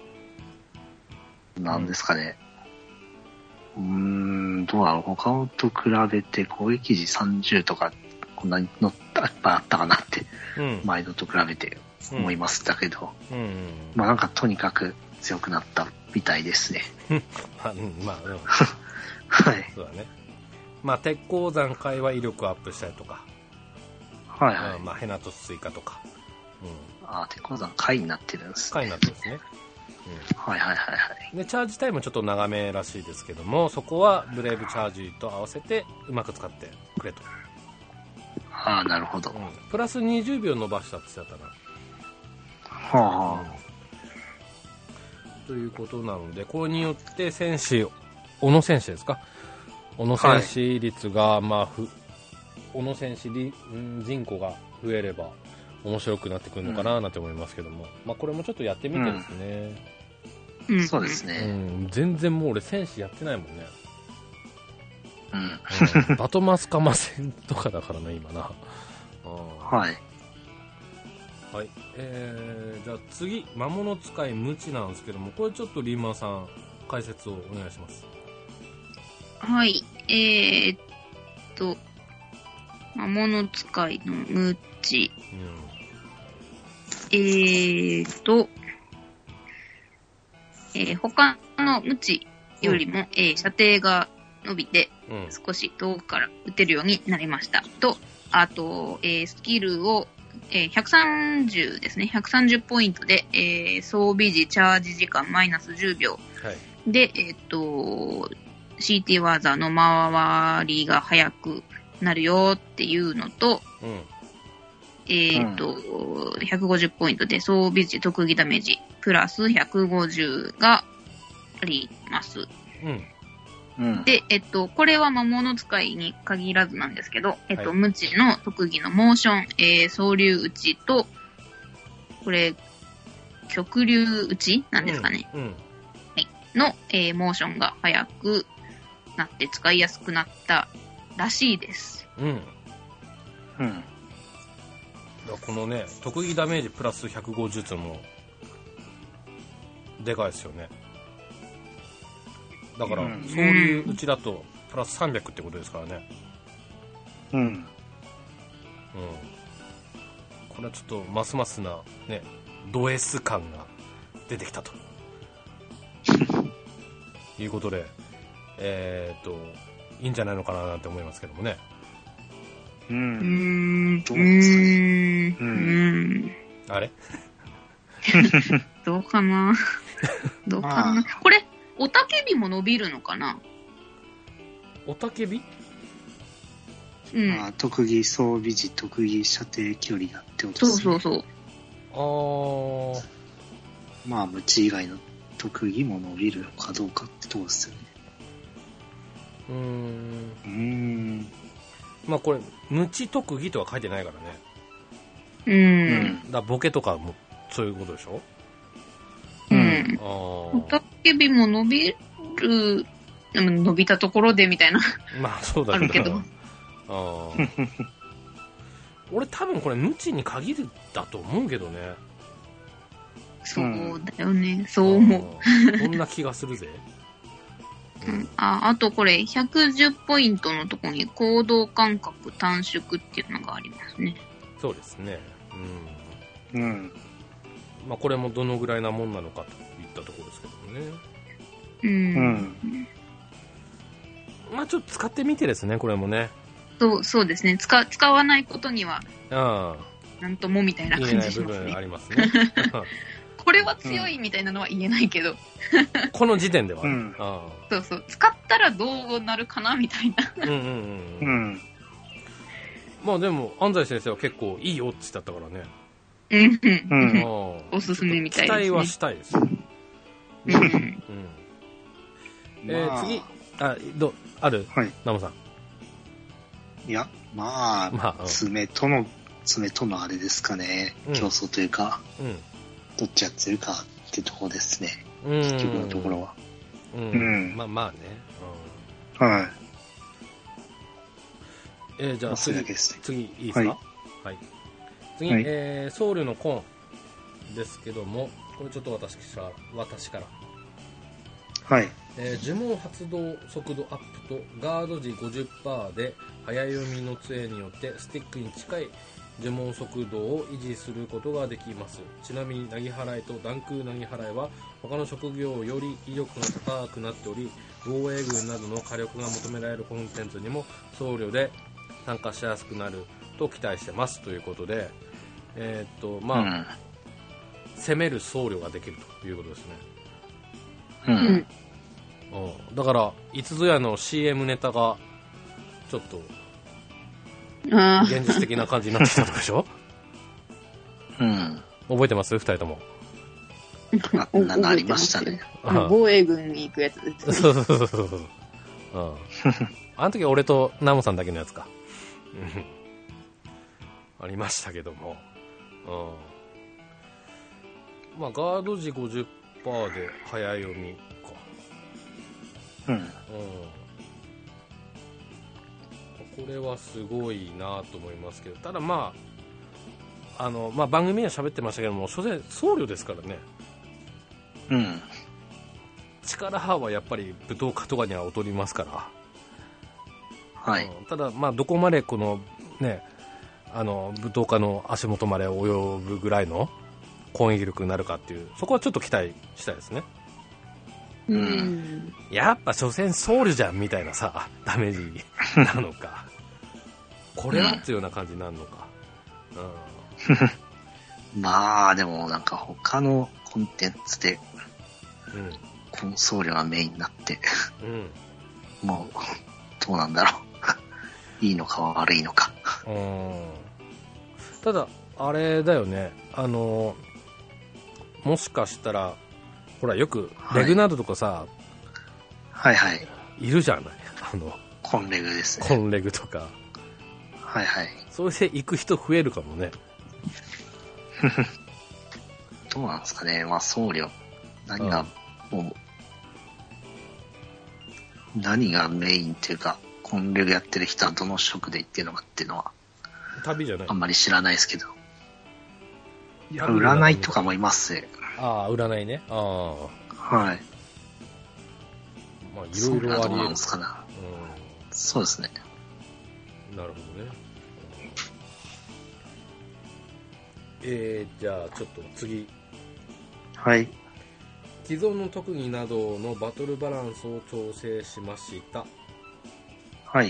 なんですかね。うーん、どうだろう。他と比べて攻撃時さんじゅうとか、こんなにのったいっぱいあったかなって、 うん。 前のと比べて思いましたけど、 うん。うん。 まあなんかとにかく強くなったみたいですね。 まあ、うん、まあ、うん。 はい。 そうだね。まあ、鉄鉱山界は威力アップしたりとか、 はいはい。 うん、まあ、ヘナトス追加とか、うん。 ああ、鉄鉱山回になってるんですね。 回になってるんですね。 うん。はいはいはいはい。 で、チャージタイムちょっと長めらしいですけども、そこはブレイブチャージと合わせてうまく使ってくれと。 ああ、なるほど。 うん。プラスにじゅうびょう伸ばしたって言ってたな。 はあはあ。 うん、ということなので、これによって戦士、小野戦士ですか、小野戦士率が、はい、まあ、ふ小野戦士人口が増えれば面白くなってくるのかななんて思いますけども、うん、まあ、これもちょっとやってみてですね。 うん、そうですね、 うん。全然もう俺戦士やってないもんね。 うん。 うん、バトマスカマ戦とかだからね、今な。 はい。 はい。えー、じゃあ次、魔物使い無知なんですけども、これちょっとリーマンさん、解説をお願いします。 はい。えー、っと、魔物使いの無知。うん、えーっと、えー、他の無知よりも、うん、えー、射程が伸びて、うん、少し遠くから撃てるようになりました。と、あと、えー、スキルを、えー、ひゃくさんじゅうですね。ひゃくさんじゅうポイントで、えー、装備時チャージ時間マイナスじゅうびょう。はい、で、えー、っと、シーティー 技の回りが速くなるよっていうのと、うん、えー、っと、うん、ひゃくごじゅうポイントで装備時特技ダメージプラスひゃくごじゅうがあります。うんうん、で、えっと、これは魔物使いに限らずなんですけど、えっと、はい、無知の特技のモーション、えー、総流打ちと、これ、極流打ちなんですかね。うんうん、はい。の、えー、モーションが速くなって使いやすくなったらしいです。うん。 うん。このね、特技ダメージプラスひゃくごじゅうっても、でかいですよね。だから、うん、そういううちだとプラスさんびゃくってことですからね。うん。うん。これはちょっとますますなね、ド S 感が出てきたということで、えーっといいんじゃないのかななんて思いますけどもね。うん。どうですかね。うん。あれ？ どうかな。どうかな。これ。おたけびも伸びるのかな。 おたけび？ うん。あ、特技装備時特技射程距離がってことですね。 そうそうそう。ああ。まあ無知以外の特技も伸びるのかどうかってとこですよね。 うーん。うーん。まあこれ無知特技とは書いてないからね。うん。うん、だからボケとかもそういうことでしょ。 うん。ああ。おたけびも伸びる、でも伸びたところでみたいな。 まあそうだけど。あるけど。ああ。俺多分これ無知に限るだと思うけどね。 そうだよね。うん、そう思う。 こんな気がするぜ。 うん、あ, あとこれひゃくじゅうポイントのところに行動間隔短縮っていうのがありますね。 そうですね。うん。うん。まあ、これもどのぐらいなもんなのかといったところですけどもね。うん。まあちょっと使ってみてですね、これもね。 そうそうですね。使使わないことにはなんともみたいな感じしますね。 ありますね。 これは強いみたいなのは言えないけど。 この時点では、ね。うん、 あそうそう。使ったらどうなるかなみたいな。うんうんうん。うん。 まあでも安西先生は結構いいよって言ってたからね。 うんうん。おすすめみたいですね。 期待はしたいです。うん。うん。えー、まあ、次、あ、ど、ある？はい。ナモさん。 いや、まあ、まあ、爪との、爪とのあれですかね。うん、競争というか、うん、どっちやってるかってとこですね。 結局のところは。 うん。うん、まあまあね。 うん、はい。 えー、じゃあ次、 まあ、 次いいですか？はい。はい、次、はい、えー、僧侶のコーンですけども、これちょっと私から私から。 はい。 えー、呪文発動速度アップとガード時 ごじゅっパーセント で早読みの杖によってスティックに近い呪文速度を維持することができます。ちなみになぎ払いと弾空なぎ払いは他の職業より威力が高くなっており、防衛軍などの火力が求められるコンテンツにも僧侶で参加しやすくなると期待してますということで、えー、っとまあ、うん、攻める僧侶ができるということですね。 うん。 うん、だからいつぞやの シーエム ネタがちょっと現実的な感じになってきたとかでしょ。 うん。 覚えてますふたりとも。 あ、な、なりましたね。 防衛軍に行くやつですね。 そうそうそうそう。うん。あの時俺とナモさんだけのやつか。ありましたけども。うん。まあガード時 ごじゅっパーセント で早読みか。 うん。うん。 これはすごいなと思いますけど、ただまああのまあ番組では喋ってましたけども、所詮僧侶ですからね。 うん。 力派はやっぱり武闘家とかには劣りますから。 はい。 うん、ただまあどこまでこのねあの武闘家の足元まで及ぶぐらいの攻撃力になるかっていう、そこはちょっと期待したいですね。 うん。 やっぱ所詮僧侶じゃんみたいなさダメージなのかこれはっていうような感じになるのか、 うん、まあでもなんか他のコンテンツで、うん、この僧侶がメインになって、うん、もうどうなんだろういいのか悪いのか。 うん、ただあれだよね、あのもしかしたらほらよくレグナードとかさ、 はい、はいはいいるじゃない、あのコンレグですね。 コンレグとか、 はいはい。 それで行く人増えるかもね。 どうなんですかね。まあ僧侶何が、うん、もう何がメインっていうか、コンレグやってる人はどの職で行ってるのかっていうのは旅じゃないあんまり知らないですけど。いや占いとかもいますね。 ああ、占いね。ああ。 はい。 まあ、いろいろあり得る。 どうなんですかね。うん。そうですね。 なるほどね。えー、じゃあ、ちょっと次。 はい。 既存の特技などのバトルバランスを調整しました。 はい。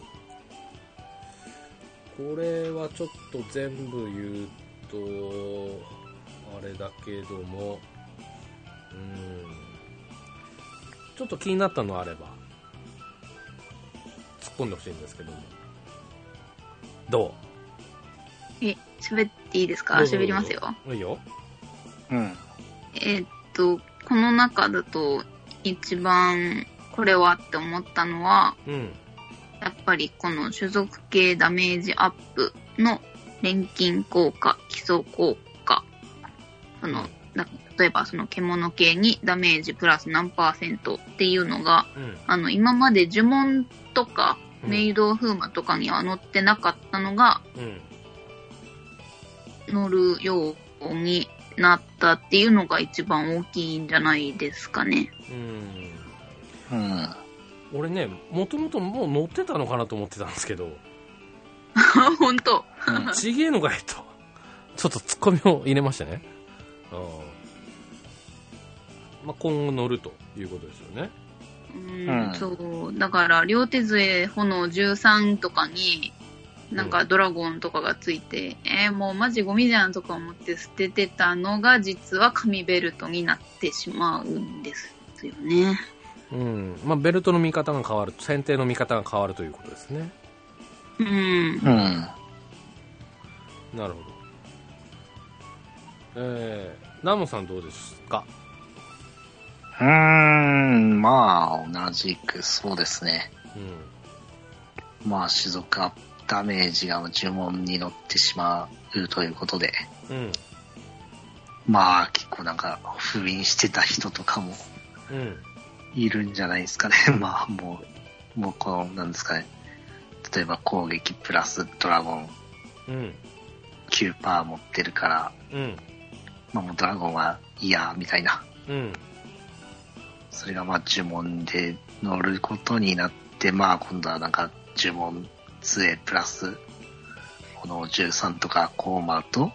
うん。これはちょっと全部言うと、あれだけども、うーん、ちょっと気になったのあれば突っ込んでほしいんですけども、どう？え、喋っていいですか？喋りますよ。 いいよ。 うん。 えー、っとこの中だと一番これはって思ったのは、うん、やっぱりこの種族系ダメージアップの錬金効果、基礎効果、その例えばその獣系にダメージプラス何パーセントっていうのが、うん、あの今まで呪文とか、うん、メイド風魔とかには載ってなかったのが、うん、載るようになったっていうのが一番大きいんじゃないですかね。 うん、うん、俺ね、もともともう載ってたのかなと思ってたんですけど本当、 うん、ちげえのかいとちょっとツッコミを入れましたね。あ、まあ、今後乗るということですよね。 うん、うん、そうだから両手杖炎じゅうさんとかになんかドラゴンとかがついて、うん、えー、もうマジゴミじゃんとか思って捨ててたのが実は紙ベルトになってしまうんですよね。 うん、まあ、ベルトの見方が変わる、選定の見方が変わるということですね。 うん、うん、 なるほど。えー、ナモさんどうですか？ うーん、まあ同じくそうですね。うん、まあ種族アップダメージが呪文に乗ってしまうということで、うん、 まあ結構なんか封印してた人とかもいるんじゃないですかね。うん、まあもう、もうこの、なんですかね。例えば攻撃プラスドラゴン、うん、きゅうパーセント 持ってるから、うん、まあもうドラゴンは嫌みたいな。うん、それがまあ呪文で乗ることになって、まあ今度はなんか呪文杖プラス、このじゅうさんとかコーマと、うん、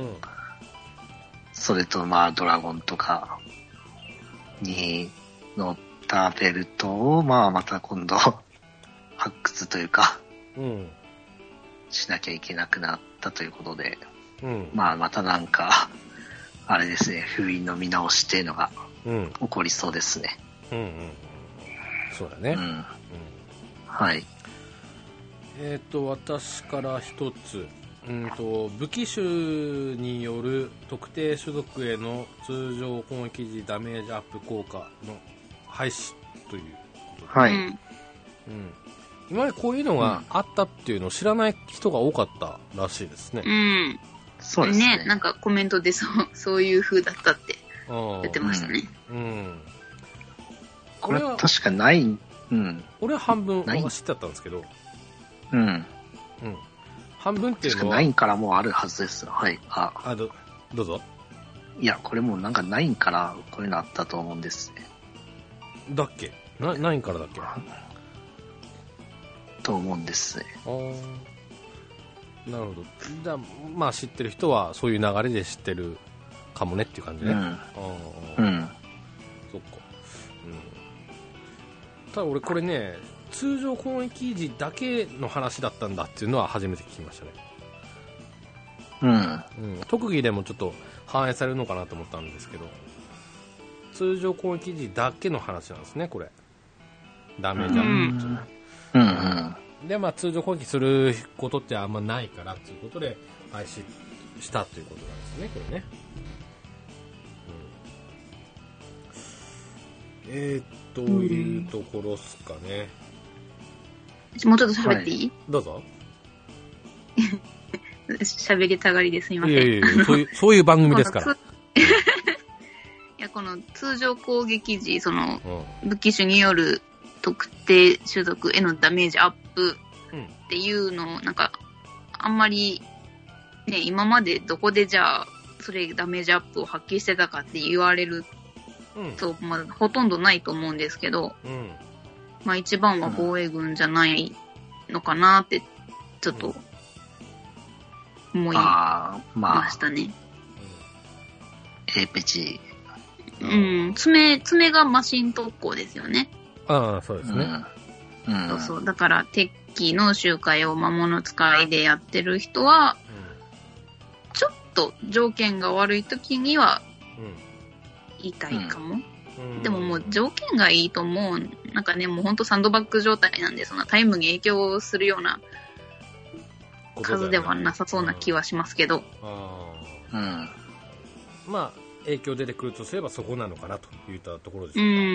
それとまあドラゴンとかに乗ったベルトをまあまた今度発掘というか、うん、しなきゃいけなくなったということで、うん、まあまたなんかあれですね、封印の見直しっていうのが起こりそうですね。うんうんうん、 そうだね。うんうん、 はい。 えっ、ー、と私から一つ、うんと武器種による特定種族への通常攻撃時ダメージアップ効果の廃止ということで、はい、うん、今までこういうのがあったっていうのを知らない人が多かったらしいですね。 うん、そうですね。ね、なんかコメントでそうそういう風だったって言ってましたね。うん。うん、 これは確かない。うん。 俺は半分は知ってたんですけど。 うん。うん。 半分っていうのは。 確かナインからもうあるはずです。はい。あ、 あど、どうぞ。 いや、これもうなんかナインからこういうのあったと思うんですね。 だっけな、ナインからだっけと思うんですね。 ああ。なるほど。じゃあ、まあ知ってる人はそういう流れで知ってるかもねっていう感じね。うん。あうん。そっか。うん。ただ俺これね、通常攻撃時だけの話だったんだっていうのは初めて聞きましたね。うん。うん、特技でもちょっと反映されるのかなと思ったんですけど、通常攻撃時だけの話なんですね、これ。ダメージアップっていうのは。うんうん。で、まあ通常攻撃することってあんまないからっていうことで廃止したということなんですね、これね。うん、えー、っというところっすかね。 もうちょっと喋っていい？はい、 どうぞ。 喋りたがりですいません。 いやいやいやそういう、そういう番組ですから。いや、この通常攻撃時、その、うん、武器種による特定種族へのダメージアップっていうのを、なんか、あんまり、ね、今までどこでじゃあ、それダメージアップを発揮してたかって言われると、うん、まあ、ほとんどないと思うんですけど、うん、まあ一番は防衛軍じゃないのかなって、ちょっと、思いましたね。 うん、A ペチ。 うん、爪、爪がマシン特攻ですよね。 ああ、そうですね。 うん、そうそう。だから、鉄器の周回を魔物使いでやってる人は、うん、ちょっと条件が悪い時には、痛いかも。うん、でももう条件がいいともう、なんかね、もうほんとサンドバッグ状態なんで、そんなタイムに影響するような数ではなさそうな気はしますけど。 うん。うん、まあ、影響出てくるとすればそこなのかなといったところでしょうか。うん。うん。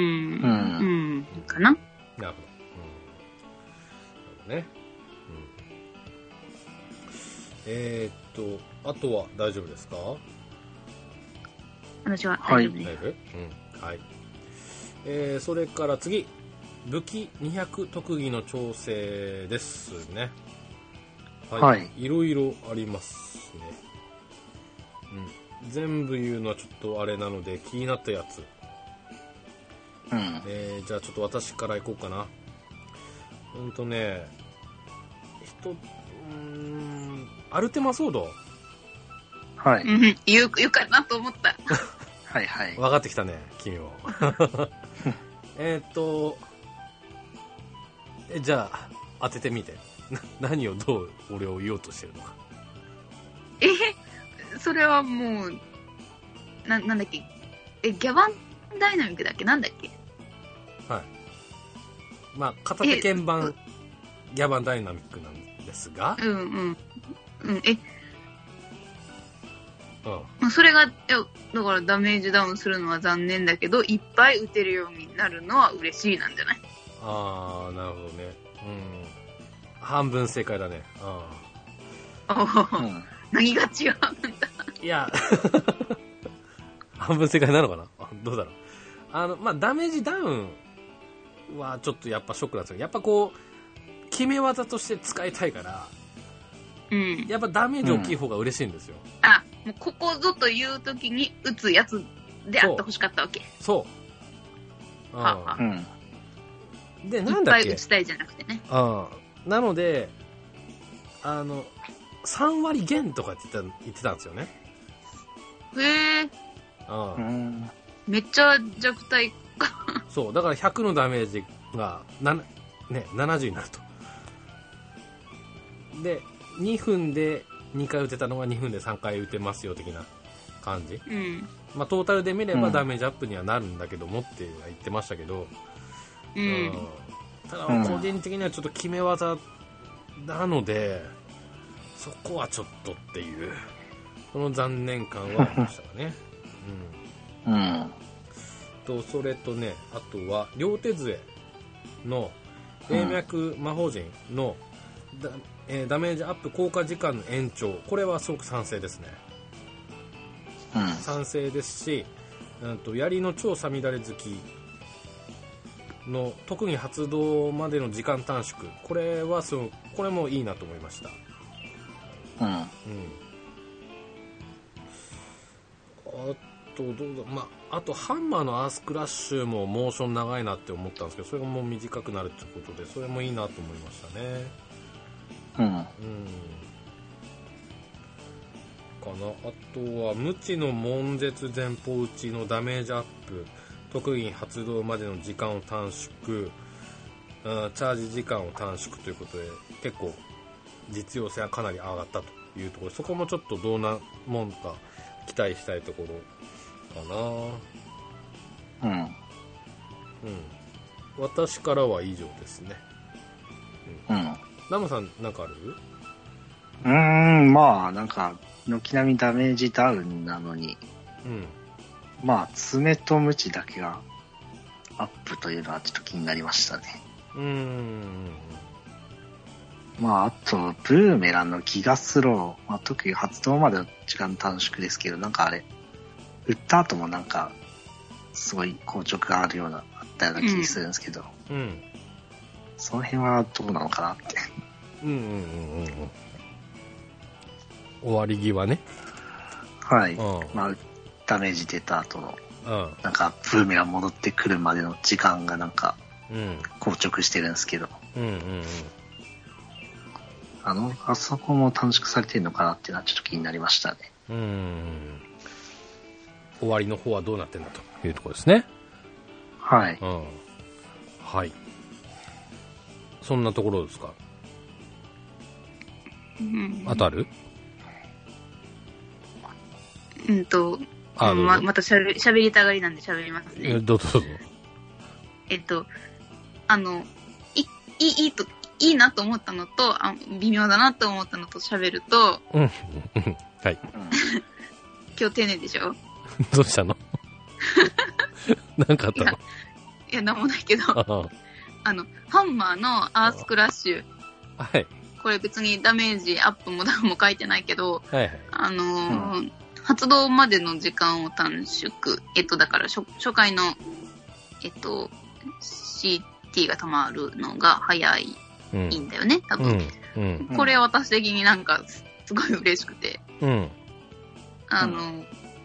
うん。かな。なるほど。うん。なるほどね。うん。えー、っと、あとは大丈夫ですか？ 私は大丈夫です。 はい。うん。はい。えー、それから次。武器にひゃく特技の調整ですね。はい。はい、いろいろありますね。うん。全部言うのはちょっとあれなので気になったやつ。うん。えー、じゃあちょっと私からいこうかな。うんとね、人、うーん、アルテマソード。 はい。 うん、言う、言うかなと思った。 はいはい。 分かってきたね、君も。えっと、え、じゃあ、当ててみて。何をどう俺を言おうとしてるのか。 え、それはもう、な、なんだっけ。え、ギャバンダイナミックだっけなんだっけ。 はい。まあ、片手鍵盤ギャバンダイナミックなんですが。 うんうん。うん、え、うん、それが、いや、だからダメージダウンするのは残念だけど、いっぱい打てるようになるのは嬉しいなんじゃない？ あー、なるほどね。うん。半分正解だね。ああ、うん、何が違うんだ。 いや半分正解なのかなどうだろう。あの、まあ、ダメージダウンはちょっとやっぱショックなんですよ。やっぱこう、決め技として使いたいから、うん。やっぱダメージ大きい方が嬉しいんですよ。 うん、あ、もうここぞという時に打つやつであってほしかったわけ。 そう。 はあ、はあ、 うん。で、なんだっけ。 いっぱい打ちたいじゃなくてね。 うん。なので、あの、さん割減とかって言ってた、言ってたんですよね。 へえ。 うん。 めっちゃ弱体か。 そう、だからひゃくのダメージがな、ね、ななじゅうになると。で、にふんでにかい打てたのがにふんでさんかい打てますよ的な感じ。うん。まあトータルで見ればダメージアップにはなるんだけどもっては言ってましたけど、うん。うん、ただ個人的にはちょっと決め技なので、そこはちょっとっていう、この残念感はありましたかね。うん。うん。と、それとね、あとは、両手杖の霊脈魔法陣のダ、えー、ダメージアップ効果時間の延長、これはすごく賛成ですね。うん。賛成ですし、うんと、槍の超さみだれ好きの特に発動までの時間短縮、これはすごく、これもいいなと思いました。うん。うん。あとどうだ、まあ、あとハンマーのアースクラッシュもモーション長いなって思ったんですけど、それがもう短くなるってことで、それもいいなと思いましたね。うん。うん。かな。あとは無知の悶絶前方打ちのダメージアップ、特技発動までの時間を短縮、うん、チャージ時間を短縮ということで、結構実用性はかなり上がったというところ、そこもちょっとどうなもんか期待したいところかな。うん。うん。私からは以上ですね。うん。うん、ナムさんなんかある？ うーん、まあなんか軒並みダメージダウンなのに、うん。まあ爪とムチだけがアップというのはちょっと気になりましたね。うーん。まあ、あと、ブーメランのギガスロー、まあ、特に発動までの時間短縮ですけど、なんかあれ、打った後もなんか、すごい硬直があるような、あったような気がするんですけど、うん。うん、その辺はどうなのかなって。うんうんうんうん。 終わり際ね。 はい。うん、まあ、ダメージ出た後の、うん、なんか、ブーメラン戻ってくるまでの時間がなんか、うん、硬直してるんですけど、うんうんうん。あの、あそこも短縮されてるのかなっていうのはちょっと気になりましたね。うん。 終わりの方はどうなってんだというところですね。 はい。うん。 はい。そんなところですか。うん。あとある？ うんと、あままたしゃべ、しゃべりたがりなんでしゃべりますね。 どうぞどうぞ。 えっと、あの、いい、いいと、いいなと思ったのと、あ微妙だなと思ったのと喋ると、うん。はい。今日丁寧でしょ？ どうしたの？なんかあったの？ いや、いや、なんもないけど、あの、ハンマーのアースクラッシュ。はい。これ別にダメージアップもダウンも書いてないけど、はいはい。あのーうん、発動までの時間を短縮。えっと、だから初、初回の、えっと、シーティー が溜まるのが早い。うん、いいんだよね、多分、うんうん。これ私的になんかすごい嬉しくて。うん、あの、うん、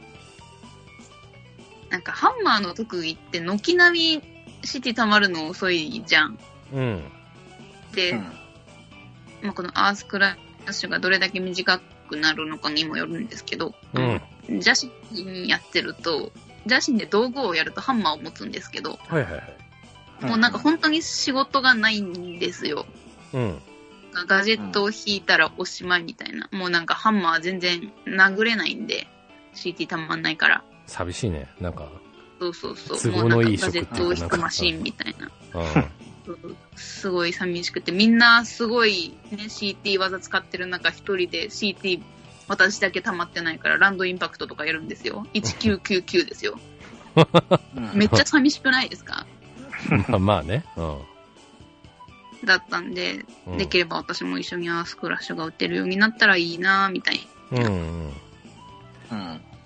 なんかハンマーの特技って軒並みシティ溜まるの遅いじゃん。うん、で、うん、まあ、このアースクラッシュがどれだけ短くなるのかにもよるんですけど、うん、邪神やってると、邪神で道具をやるとハンマーを持つんですけど、はいはいはい。もうなんか本当に仕事がないんですよ。うん。ガジェットを引いたらおしまいみたいな。もうなんかハンマー全然殴れないんで、シーティー たまんないから。 寂しいね。なんか。 そうそうそう。 都合のいい職っていうか。ガジェットを引くマシーンみたいな。うん。すごい寂しくて、みんなすごいね、シーティー 技使ってる中一人で シーティー 私だけ溜まってないからランドインパクトとかやるんですよ。いちきゅうきゅうきゅうですよ。めっちゃ寂しくないですか？ まあまあね、うん。 だったんで、うん、できれば私も一緒にアースクラッシュが打てるようになったらいいなみたいな、うんうん、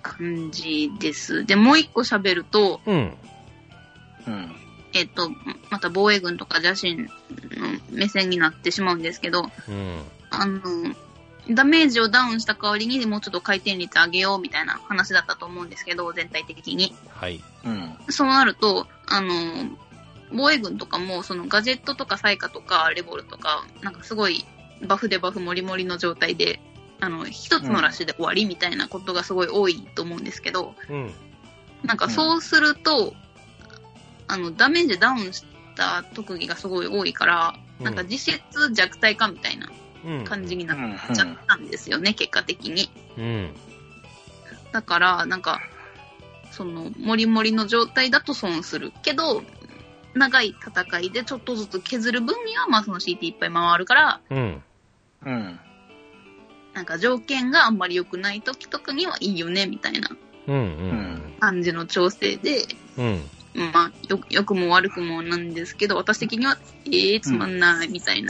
感じです。で、もう一個喋ると、 うん。 うん。 えっと、また防衛軍とか邪神の目線になってしまうんですけど、 うん。 あの、ダメージをダウンした代わりにもうちょっと回転率上げようみたいな話だったと思うんですけど、全体的に。 はい。 うん。 そうなると、あの、防衛軍とかも、そのガジェットとかサイカとかレボルとか、なんかすごいバフでバフモリモリの状態で、あの、一つのラッシュで終わりみたいなことがすごい多いと思うんですけど、 うん。 なんかそうすると、あの、ダメージダウンした特技がすごい多いから、うん、なんか実質弱体化みたいな感じになっちゃったんですよね、うん、結果的に。 うん。 だから、なんか、その、モリモリの状態だと損するけど、長い戦いでちょっとずつ削る分には、まあその シーティー いっぱい回るから、 うん。 うん。 なんか条件があんまり良くない時とかにはいいよね、みたいな感じの調整で、 うん。 まあ、よ、良くも悪くもなんですけど、私的には、ええー、つまんない、みたいな、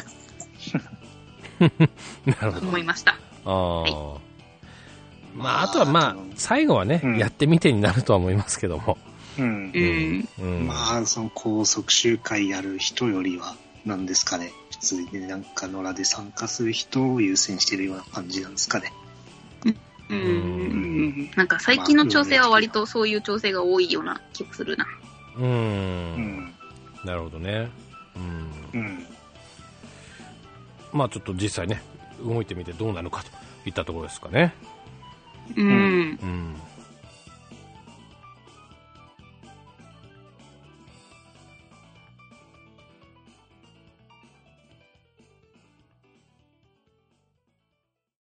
なるほど。 思いました。 ああ、 はい。 まあ、あとはまあ、最後はね、うん、やってみてになるとは思いますけども。 うん。 うんうん、まあ、その高速周回やる人よりは、なんですかね。普通になんか野良で参加する人を優先してるような感じなんですかね。 うん。うん。なんか最近の調整は割とそういう調整が多いような気がするな。 うん。うん。なるほどね。うん。うん。まあちょっと実際ね、動いてみてどうなのかといったところですかね。 うん。 うん。